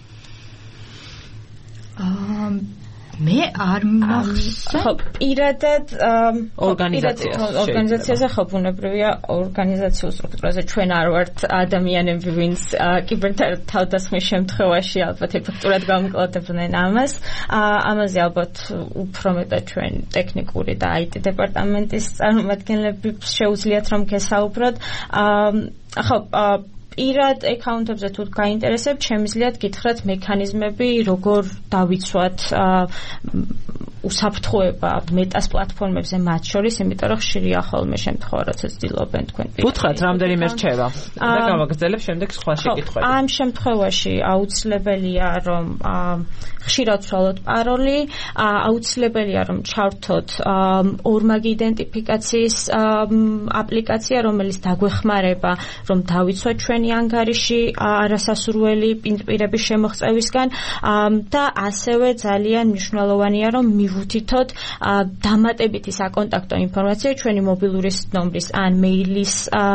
მე არ მახსოვს. ხო, პირადად ორგანიზაციაზე ხო ბუნებრივია ორგანიზაციულ სტრუქტურაზე ჩვენ არ ვართ ადამიანები, ვინც კიბერთავდასხმის შემთხვევაში ალბათ ეფექტურად გამკლავდებდნენ ამას. ამაზე ალბათ უფრო მეტად ჩვენ ტექნიკური და IT დეპარტამენტის წარმომადგენლები შეუძლიათ რომ გესაუბროთ. ხო, პირად აკაუნტებზე თუ გაინტერესებთ, შემიძლიათ გითხრათ მექანიზმები, როგორ დავიცვათ უსაფრთხოება მეტას პლატფორმებზე მათ შორის, იმიტომ რომ ხშირია ხოლმე შემთხვევა, როცა ცდილობენ თქვენ. უთხრათ რამდენიმე რჩევა და გავაგრძელებ შემდეგ სხვა შეკითხვები. ამ შემთხვევაში აუცილებელია რომ ხშირად ვცვალოთ პაროლი, აუცილებელია რომ ჩავრთოთ ორმაგი იდენტიფიკაციის აპლიკაცია, რომელიც დაგვეხმარება რომ დავიცვათ ჩვენი ანგარიში არასასურველი პირების შემოღწევისგან და ასევე ძალიან მნიშვნელოვანია რომ მივუთითოთ დამატებითი საკონტაქტო ინფორმაცია ჩვენი მობილური ნომრის ან მეილის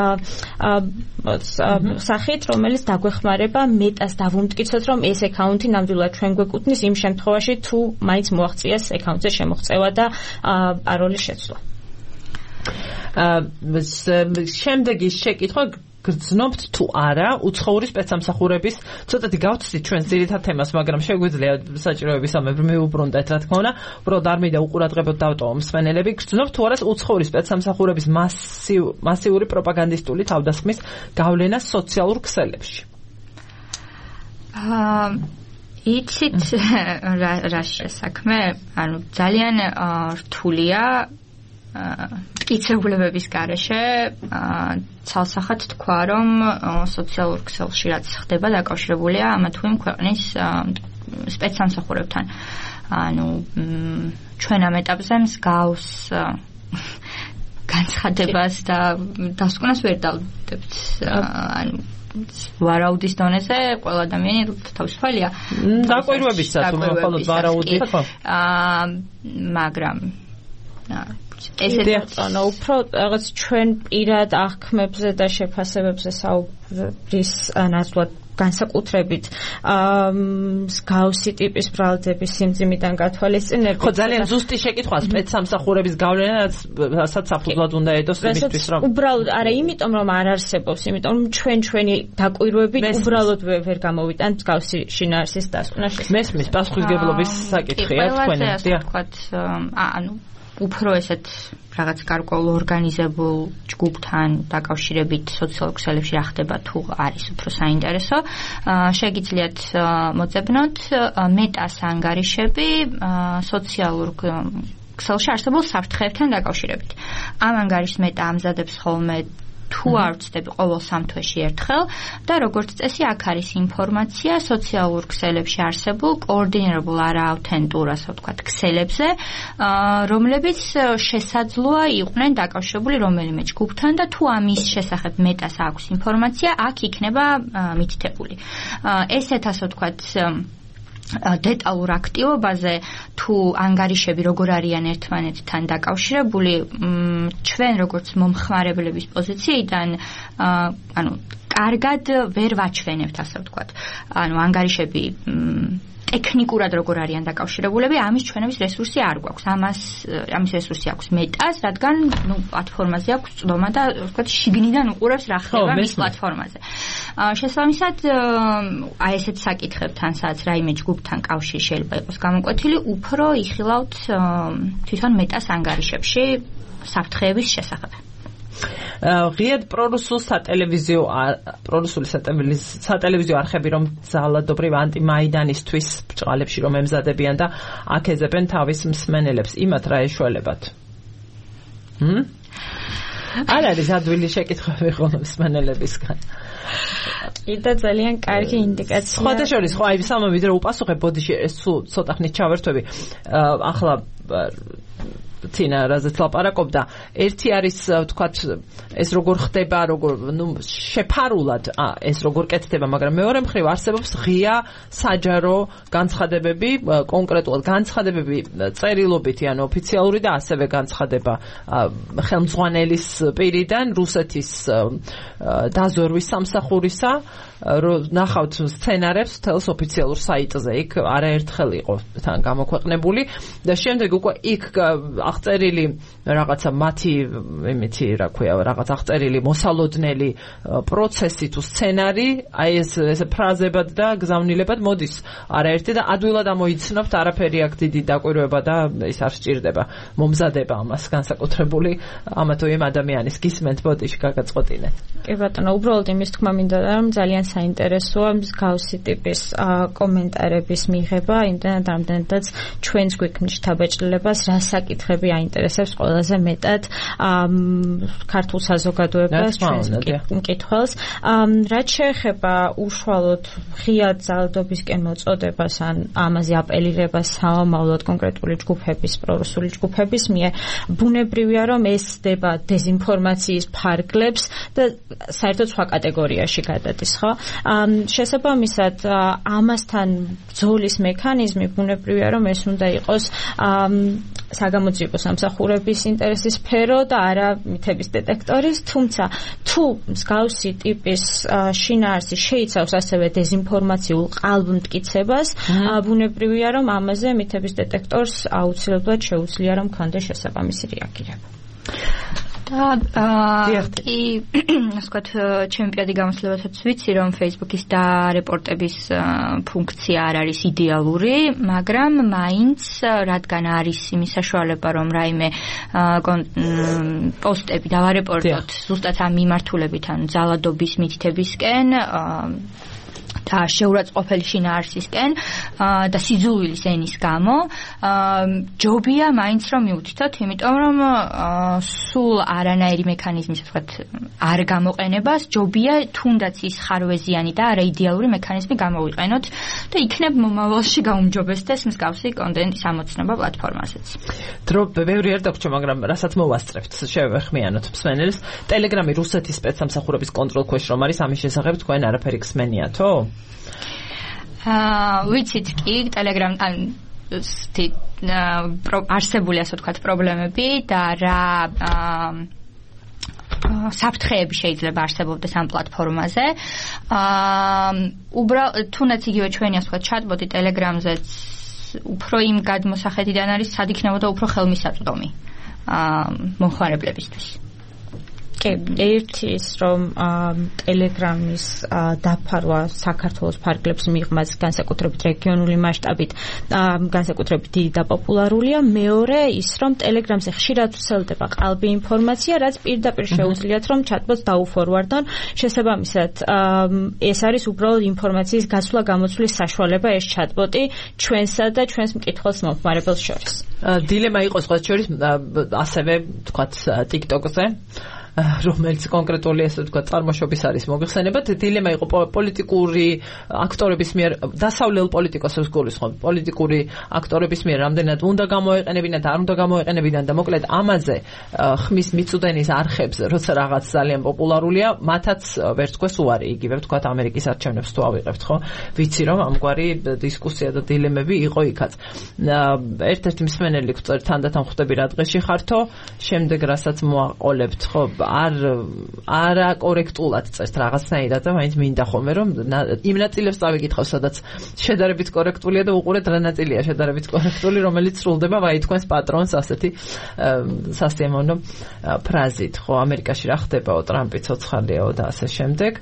სახით, რომელიც დაგვეხმარება მეტას დავუმტკიცოთ რომ ეს აკაუნტი ნამდვილად ჩვენ გვეკუთვნის იმ შემთხვევაში თუ მაინც მოაღწიეს აკაუნტზე შემოღწევა და პაროლის შეცვლა. შემდეგი შეკითხვა გრძნობთ თუ არა უცხოური სპეცსამსახურების ცოტათი გავცდით ჩვენ ძირითად თემას, მაგრამ შეგვიძლია საჭიროებისამებრ მივუბრუნდეთ, რა თქმა უნდა, უბრალოდ არ მინდა უყურადღებოდ დავტოვო მსმენელები. გრძნობთ თუ არა უცხოური სპეცსამსახურების მასიური პროპაგანდისტული თავდასხმის გავლენა სოციალურ ქსელებში? იცით რა შესაქმე? ანუ ძალიან რთულია მტკიცებულებების გარეშე ცალსახად თქვა, რომ სოციალურ ქსელში რაც ხდება დაკავშირებულია ამა თუ იმ ქვეყნის სპეცსამსახურებთან. ანუ ჩვენ ამ ეტაპზე მსგავს განცხადებას და დასკვნას ვერ დავდებთ. ანუ ვარაუდის დონეზე ყველა ადამიანი თავისუფალია. დაკვირვებისაც მხოლოდ ვარაუდი. მაგრამ ესეც უფრო რაღაც ჩვენ პირად აღქმებზე და შეფასებებზე საუბრის ნაცვლად განსაკუთრებით მსგავსი ტიპის ბრალდების სიმძიმიდან გათვალისწინებით. ხო, ძალიან ზუსტი შეკითხვა სპეცსამსახურების გავლენა, რასაც საფუძვლად უნდა ედოს იმისთვის, რომ უბრალოდ არა, იმიტომ რომ არ არსებობს, იმიტომ რომ ჩვენი დაკვირვებით უბრალოდ ვერ გამოვიტანთ მსგავსი შინაარსის დასკვნა. მესმის პასუხისმგებლობის საკითხია თქვენი. ანუ უფრო ესეთ რაღაც გარკვეულ ორგანიზებულ ჯგუფთან დაკავშირებით სოციალურ ქსელებში რა ხდება თუ არის უფრო საინტერესო. შეგიძლიათ მოძებნოთ მეტას ანგარიშები სოციალურ ქსელში არსებულ საფრთხეებთან დაკავშირებით. ამ ანგარიშს მეტა ამზადებს ხოლმე თუ არ ვცდები ყოველ 3 თვეში ერთხელ და როგორც წესი აქ არის ინფორმაცია სოციალურ ქსელებში არსებულ კოორდინირებულ არაავთენტურ, ასე ვთქვათ, ქსელებზე, რომლებიც შესაძლოა იყვნენ დაკავშირებული რომელიმე ჯგუფთან და თუ ამის შესახებ მეტას აქვს ინფორმაცია, აქ იქნება მითითებული. ესეთ, ასე ვთქვათ, დეტალურ აქტივობაზე თუ ანგარიშები როგორ არიან ერთმანეთთან დაკავშირებული, ჩვენ როგორც მომხმარებლების პოზიციიდან ანუ კარგად ვერ ვაჩვენებთ, ასე ვთქვათ. ანუ ანგარიშები ტექნიკურად როგორ არიან დაკავშირებულები, ამის ჩვენების რესურსი არ გვაქვს. ამის რესურსი აქვს მეტას, რადგან პლატფორმაზე აქვს წვდომა და ვთქვათ შიგნიდან უყურებს რა ხდება მის პლატფორმაზე. შესაბამისად, აი ესეთ საკითხებთან, სადაც რაიმე ჯგუფთან კავშირი შეიძლება იყოს გამოკვეთილი, უფრო იხილავთ თვითონ მეტას ანგარიშებში საფრთხეების შესახებ. ღიად პრორუსული სატელევიზიო არხები, რომ ძალადობრივ ანტიმაიდანისთვის ბრჭყალებში რომ ემზადებიან და აკეზებენ თავის მსმენელებს, იმათ რა ეშველებათ? არ არის ადვილი შეკითხვები ხოლმე მსმენელებისგან. კიდე ძალიან კარგი ინდიკაცია. სხვათა შორის, ხო, აი სამომიდრო უპასუხებ, ბოდიში ეს ცოტა ხნით ჩავერთვები. ახლა ცინა რაზეც ლაპარაკობდა, ერთი არის ვთქვათ ეს როგორ ხდება, შეფარულად ეს როგორ კეთდება, მაგრამ მეორე მხრივ არსებობს ღია საჯარო განცხადებები, კონკრეტულად განცხადებები წერილობითი, ანუ ოფიციალური და ასევე განცხადება ხელმძღვანელის პირიდან რუსეთის დაზვერვის სამსახურისა, ნახავთ სცენარებს თელს ოფიციალურ საიტზე, იქ არაერთხელ იყო თან გამოქვეყნებული და შემდეგ უკვე იქ აღწერილი რაღაცა მათი იმითი რა ქვია რაღაც აღწერილი მოსალოდნელი პროცესი თუ სცენარი, აი ეს ფრაზებად და გზავნილებად მოდის არაერთი და ადვილად ამოიცნობთ, არაფერი აქ დიდი დაკვირვება და ის არ სჭირდება მომზადება ამას განსაკუთრებული ამა თუ იმ ადამიანის გისმენთ ბოდიში გაგაწყვეტინეთ. კი ბატონო, უბრალოდ იმის თქმა მინდა რომ ძალიან საინტერესოა მსგავსი ტიპის კომენტარების მიღება, იმდენად რამდენადაც ჩვენს გვიქმნის შთაბეჭდილებას რა საკითხები აინტერესებს ყველაზე მეტად ქართულ საზოგადოებას, ჩვენს მკითხველს. რაც შეეხება უშუალოდ ღიად ძალადობისკენ მოწოდებას ან ამაზე აპელირებას სამომავლოდ კონკრეტული ჯგუფების, პრორუსული ჯგუფების მიერ, ბუნებრივია რომ ეს ხდება დეზინფორმაციის ფარგლებს და საერთოდ სხვა კატეგორიაში გადადის, ხო? შესაბამისად, ამასთან ბრძოლის მექანიზმი ბუნებრივია რომ ეს უნდა იყოს საგამოძიებო სამსახურების ინტერესის სფერო და არა მითების დეტექტორის, თუმცა თუ მსგავსი ტიპის შინაარსი შეიცავს ასევე დეზინფორმაციულ ყალბმტკიცებას, ბუნებრივია რომ ამაზე მითების დეტექტორს აუცილებლად შეუძლია რომ ქონდეს შესაბამისი რეაგირება. კი, ასე ვთქვათ, ჩემპიონატი გამოსლებასაც ვიცი, რომ Facebook-ის და რეპორტების ფუნქცია არ არის იდეალური, მაგრამ მაინც რადგან არის იმის საშუალება, რომ რაიმე პოსტები დავარეპორტოთ ზუსტად ამ მიმართულებით, ანუ ძალადობის მითითებისკენ და შეურაცხყოფელი შინაარსისკენ და სიძულვილის ენის გამო ჯობია მაინც რომ მიუთითოთ, იმიტომ რომ სულ არანაირი მექანიზმის ვთქვათ არ გამოყენებას ჯობია თუნდაც ის ხარვეზიანი და არაიდეალური მექანიზმი გამოვიყენოთ და იქნებ მომავალში გაუმჯობესდეს მსგავსი კონტენტის ამოცნობა პლატფორმაზეც. დრო ბევრი არ დაგვრჩა, მაგრამ რასაც მოვასწრებთ, შევეხმიანოთ მსმენელს. ტელეგრამი რუსეთის სპეცსამსახურების კონტროლ ქვეშ რომ არის, ამის შესახებ თქვენ არაფერი გსმენიათო? ვიცით კი, ტელეგრამ არსებული ასე ვთქვათ პრობლემები და რა საფრთხეები შეიძლება არსებობდეს ამ პლატფორმაზე. უბრალოდ თუნდაც იგივე ჩვენი ასე ვთქვათ ჩატბოტი Telegram-ზეც უფრო იმ გადმოსახედიდან არის, სად იქნებოდა უფრო ხელმისაწვდომი მომხმარებლებისთვის. ერთი ის რომ Telegram-ის დაფარვა საქართველოს ფარგლებს მიღმას განსაკუთრებით რეგიონული მასშტაბით განსაკუთრებით დიდი და პოპულარულია. მეორე ის რომ Telegram-ზე ხშირად ვრცელდება ყალბი ინფორმაცია, რაც პირდაპირ შეუძლიათ რომ chatbot-ს დაუფორვარდონ. შესაბამისად ეს არის უბრალოდ ინფორმაციის გაცვლა-გამოცვლის საშუალება ეს chatbot-ი ჩვენსა და ჩვენს მკითხველს მომხმარებელს შორის. დილემა იყო სხვა შორის ასევე თქვათ TikTok-ზე რომელიც კონკრეტული ესე ვთქვათ წარმოშობის არის მოგხსენებათ დილემა იყო პოლიტიკური აქტორების მიერ დასავლელ პოლიტიკოსებს გულისხმობ პოლიტიკური აქტორების მიერ რამდენად უნდა გამოეყენებინათ და არ უნდა გამოეყენებინათ და მოკლედ ამაზე ხმის მიწოდენის არხებს როცა რაღაც ძალიან პოპულარულია მათაც ვერც თქვეს უარი იგივე ვთქვათ ამერიკის არჩევნებს თუ ავიღებთ ხო ვიცი რომ ამგვარი დისკუსია და დილემები იყო იქაც ერთ-ერთი მსმენელი გვწერთ თანდათან ხვდები რა დღეში ხართო შემდეგ რასაც მოაყოლებთ ხო არა კორექტულად წერს რაღაცნაირად და მაინც მინდა ხოლმე რომ იმ ნაწილებს წავიკითხავ სადაც შედარებით კორექტულია და უყურეთ რა ნაწილია შედარებით კორექტული რომელიც სრულდება ვაი თქვენს პატრონს ასეთი სასიამოვნო ფრაზით ხო ამერიკაში რა ხდებაო ტრამპი ცოცხალიაო და ასე შემდეგ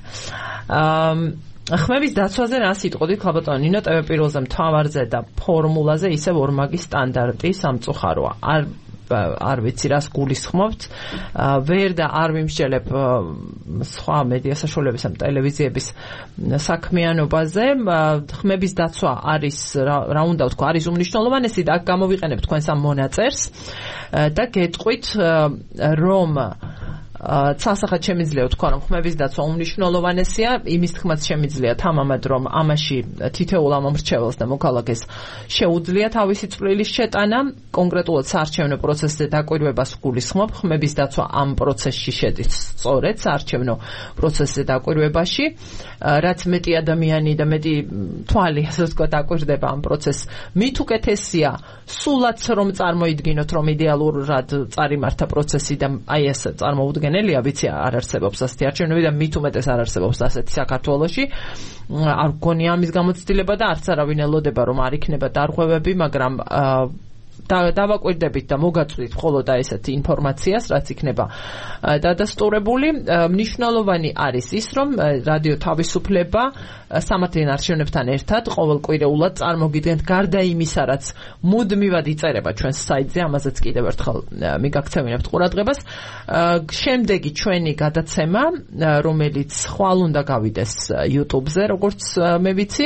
ხმების დაცვაზე რა სიტყოდით ხალბატონო ნინო ტევე პირველზე მთავარზე და ფორმულაზე ისევ ორმაგი სტანდარტი სამწუხაროა არ ვიცი რას გულისხმობთ ვერ და არ ვიმსჯელებ სხვა მედია საშუალებისა ტელევიზიების საქმიანობაზე ხმების დაცვა არის რა უნდა ვთქვა არის უმნიშვნელოვანესი და აქ გამოვიყენებ თქვენს ამ მონაწერს და გეტყვით რომ ცალსახად შემიძლია ვთქვა რომ ხმების დაცვა უმნიშვნელოვანესია იმის თქმაც შემიძლია თამამად რომ ამაში თითოეულ ამომრჩეველს და მოქალაქეს შეუძლია თავისი წვლილის შეტანა კონკრეტულად საარჩევნო პროცესზე დაკვირვებას გულისხმობ ხმების დაცვა ამ პროცესში შედის სწორედ საარჩევნო პროცესზე დაკვირვებაში რაც მეტი ადამიანი და მეტი თვალი ასე ვთქვა დაკვირდება ამ პროცესს მით უკეთესია სულაც რომ წარმოიდგინოთ რომ იდეალურად წარიმართა პროცესი და აი ეს წარმოუდგენელია ვიცი არ არსებობს ასეთი არჩევნები და მით უმეტეს არ არსებობს ასეთი საქართველოში არ გქონია ამის გამოცდილება და არც არავინ ელოდება რომ არ იქნება დარღვევები მაგრამ დავაკვირდებით და მოგაწვით მხოლოდ ესეთი ინფორმაციას რაც იქნება დადასტურებული მნიშვნელოვანი არის ის რომ რადიო თავისუფლება სამართლიან არჩევნებთან ერთად ყოველკვირეულად წარმოგიდგენთ გარდა იმისა რაც მუდმივად იწერება ჩვენს საიტზე ამაზეც კიდევ ერთხელ მიგაქცევინებთ ყურადღებას შემდეგი ჩვენი გადაცემა რომელიც ხვალ უნდა გავიდეს YouTube-ზე როგორც მე ვიცი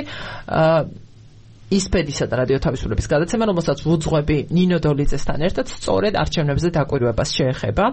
ისპედისა და რადიო თავისუფლების გადაცემა, რომელსაც ვუძღვები ნინო დოლიძესთან ერთად სწორედ არჩევნებზე დაკვირვებას შეეხება.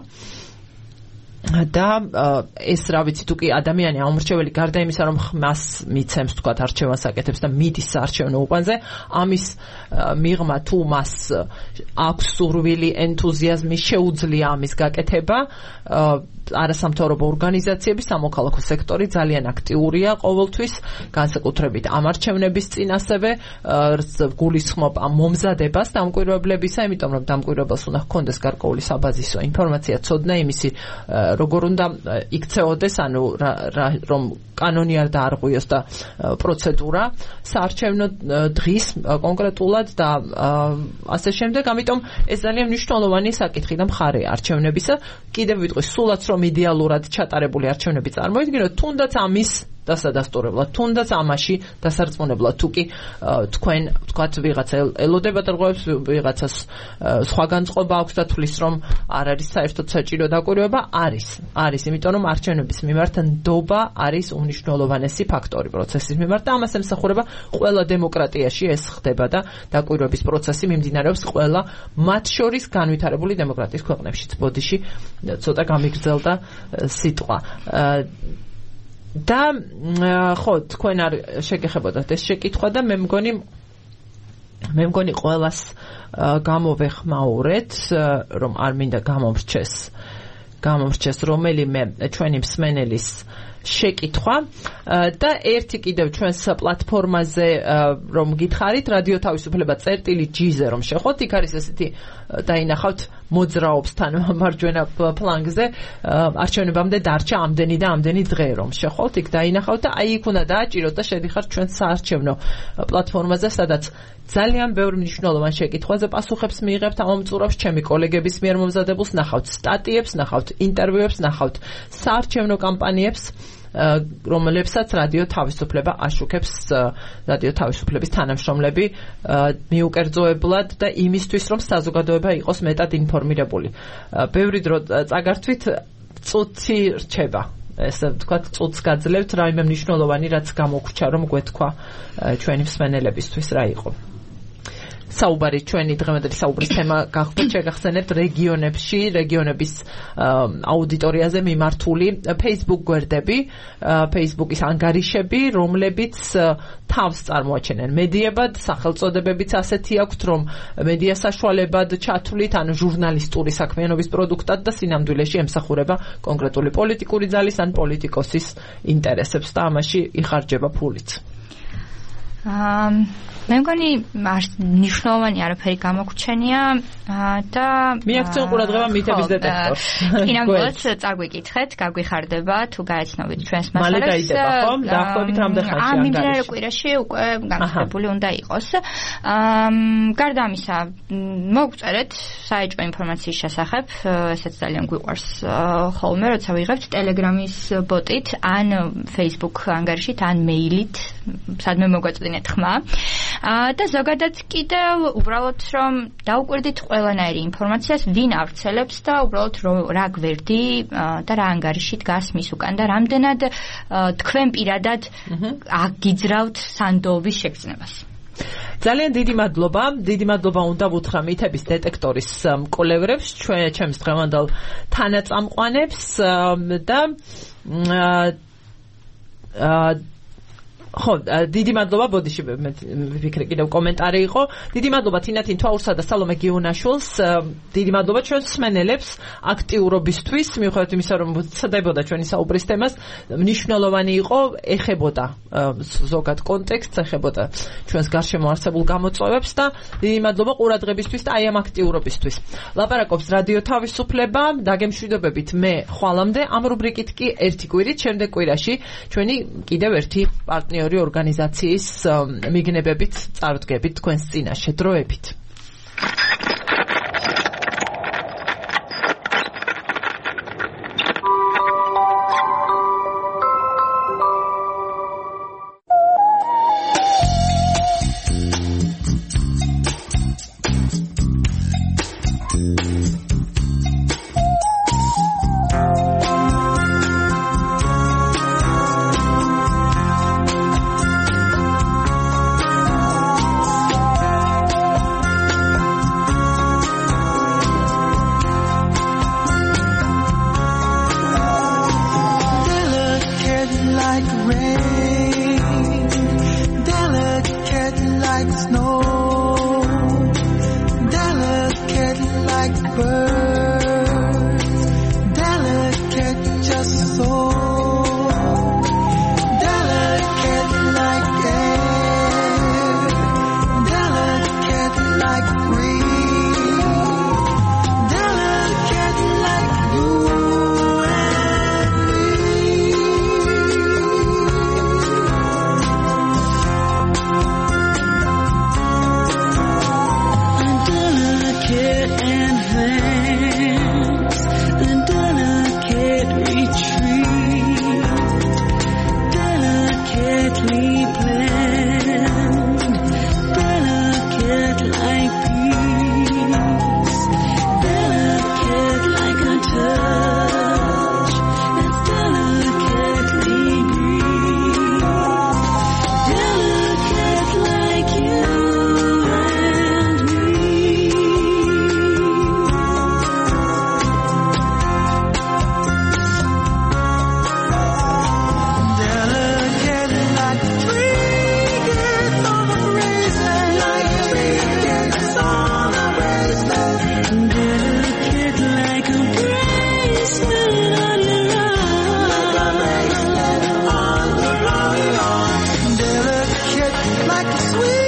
და ეს რა ვიცი თუ კი ადამიანი ამორჩეველი გარდა იმისა რომ ხმას მიცემს თქვა არჩევანს აკეთებს და მიდის საარჩევნო უბანზე ამის მიღმა თუ მას აქვს სურვილი ენთუზიაზმი შეუძლია ამის გაკეთება არასამთავრობო ორგანიზაციები სამოქალაქო სექტორი ძალიან აქტიურია ყოველთვის განსაკუთრებით ამ არჩევნების წინ ასევე გულისხმობ ამ მომზადებას დამკვირვებლებისა იმიტომ რომ დამკვირვებელს უნდა ჰქონდეს გარკვეული საბაზისო ინფორმაცია ცოდნა იმისი როგორ უნდა იქცეოდეს ანუ რომ კანონი არ დაარღვიოს და პროცედურა საარჩევნო დღის კონკრეტულად და ასე შემდეგ ამიტომ ეს ძალიან მნიშვნელოვანი საკითხი და მხარეა არჩევნებისა კიდევ ვიტყვი სულაც რომ იდეალურად ჩატარებული არჩევნები წარმოიდგინოთ თუნდაც ამის დასადასტურებლად თუნდაც ამაში დასარწმუნებლად თუ კი თქვენ ვთქვათ ვიღაცა ელოდება დარღვევებს ვიღაცას სხვა განწყობა აქვს და თulis რომ არ არის საერთოდ საჭირო დაკვირვება არის იმიტომ რომ არჩევნების მიმართ ნდობა არის უმნიშვნელოვანესი ფაქტორი პროცესის მიმართ და ამას ემსახურება ყველა დემოკრატიაში ეს ხდება და დაკვირვების პროცესი მიმდინარეობს ყველა მათ შორის განვითარებული დემოკრატიის ქვეყნებშიც ბოდიში ცოტა გამიგრძელდა სიტყვა და ხო თქვენ არ შეგეხებოდათ ეს შეკითხვა და მე მგონი ყველას გამოვეხმაურეთ რომ არ მინდა გამომრჩეს რომელიმე ჩვენი მსმენელის შეკითხვა და ერთი კიდევ ჩვენს პლატფორმაზე რომ გითხარით რადიო თავისუფლება წერტილი.g-ზე რომ შეხოთ, იქ არის ესეთი დაინახავთ მოძრაობს თან მარჯვენა ფლანგზე არჩევნებამდე დარჩა ამდენი და ამდენი დღე რომ შეხოთ, იქ დაინახავთ და აი იქ უნდა დააჭიროთ და შედიხართ ჩვენს საარჩევნო პლატფორმაზე, სადაც ძალიან ბევრ მნიშვნელოვან შეკითხვაზე პასუხებს მიიღებთ ამ მომწურავს ჩემი კოლეგების მიერ მომზადებულს, ნახავთ სტატიებს, ნახავთ ინტერვიუებს, ნახავთ საარჩევნო კამპანიებს, რომლებსაც რადიო თავისუფლება აშუქებს რადიო თავისუფლების თანამშრომლები მიუკერძოებლად და იმისთვის, რომ საზოგადოება იყოს მეტად ინფორმირებული. ბევრი დრო წაგართვით წუთი რჩება. ესე ვთქვათ, წუთს გაძლევთ რაიმე მნიშვნელოვანი, რაც გამოგვჩა, რომ გვეთქვა ჩვენი მსმენელებისთვის რა იყო. საუბარი ჩვენი დღევანდელი საუბრის თემა გახდათ შეგახსენებთ რეგიონებში, რეგიონების აუდიტორიაზე მიმართული Facebook გვერდები, Facebook-ის ანგარიშები, რომლებიც თავს წარმოაჩენენ მედიებად, სახელწოდებებიც ასეთი აქვთ, რომ მედია საშუალებად ჩათვლით, ანუ ჟურნალისტური საქმიანობის პროდუქტად და სინამდვილეში ემსახურება კონკრეტული პოლიტიკური ძალის ან პოლიტიკოსის ინტერესებს და ამაში იხარჯება ფულიც. მე მგონი მნიშვნელოვანი არაფერი გამოგვჩენია და მიაქცენ ყურადღება მითების დეტექტორს. კი, ნამდვილად წაგვიკითხეთ, გაგვიხარდება თუ გაეცნობით ჩვენს მასალას. მალე დაიდება, ხო? დაახლოებით რამდენ ხანში ანგარიში? მიმდინარე კვირაში უკვე განხილებული უნდა იყოს. გარდა ამისა, მოგწერეთ საეჭვო ინფორმაციის შესახებ, ესეც ძალიან გვიყვარს ხოლმე, როცა ვიღებთ Telegram-ის ბოტით, ან Facebook ანგარიშით, ან მეილით, სადმე მოგვეწდინეთ ხმა. და ზოგადად კიდევ უბრალოდ რომ დაუკვირდით ყველანაირი ინფორმაციას, ვინ ავრცელებს და უბრალოდ რა გვერდი და რა ანგარიში დგას მის უკან და რამდენად თქვენ პირადად აგიძრავთ სანდოობის შეგრძნებას. ძალიან დიდი მადლობა უნდა ვუთხრა მითების დეტექტორის მკვლევრებს, ჩემს დღევანდელ თანაწამყვანებს და ხო, დიდი მადლობა, ბოდიში ვიფიქრე კიდევ კომენტარი იყო. დიდი მადლობა თინათინ თვალურსა და სალომე გიუნაშვილს. დიდი მადლობა ჩვენს მსმენელებს აქტიურობისთვის, მიუხედავად იმისა, რომ ცდებოდა ჩვენი საუბრის თემას, მნიშვნელოვანი იყო, ეხებოდა ზოგად კონტექსტს, ეხებოდა ჩვენს გარშემო არსებულ გამოწვევებს და დიდი მადლობა ყურადღებისთვის და აი ამ აქტიურობისთვის. ლაპარაკობს რადიო თავისუფლება, დაგემშვიდობებით მე ხვალამდე, ამ რუბრიკით კი ერთი კვირით, შემდეგ კვირაში ჩვენი კიდევ ერთი პარტნიორი ორგანიზაციის მიგნებებით წარდგებით თქვენს წინაშე დროებით. Free like a sweet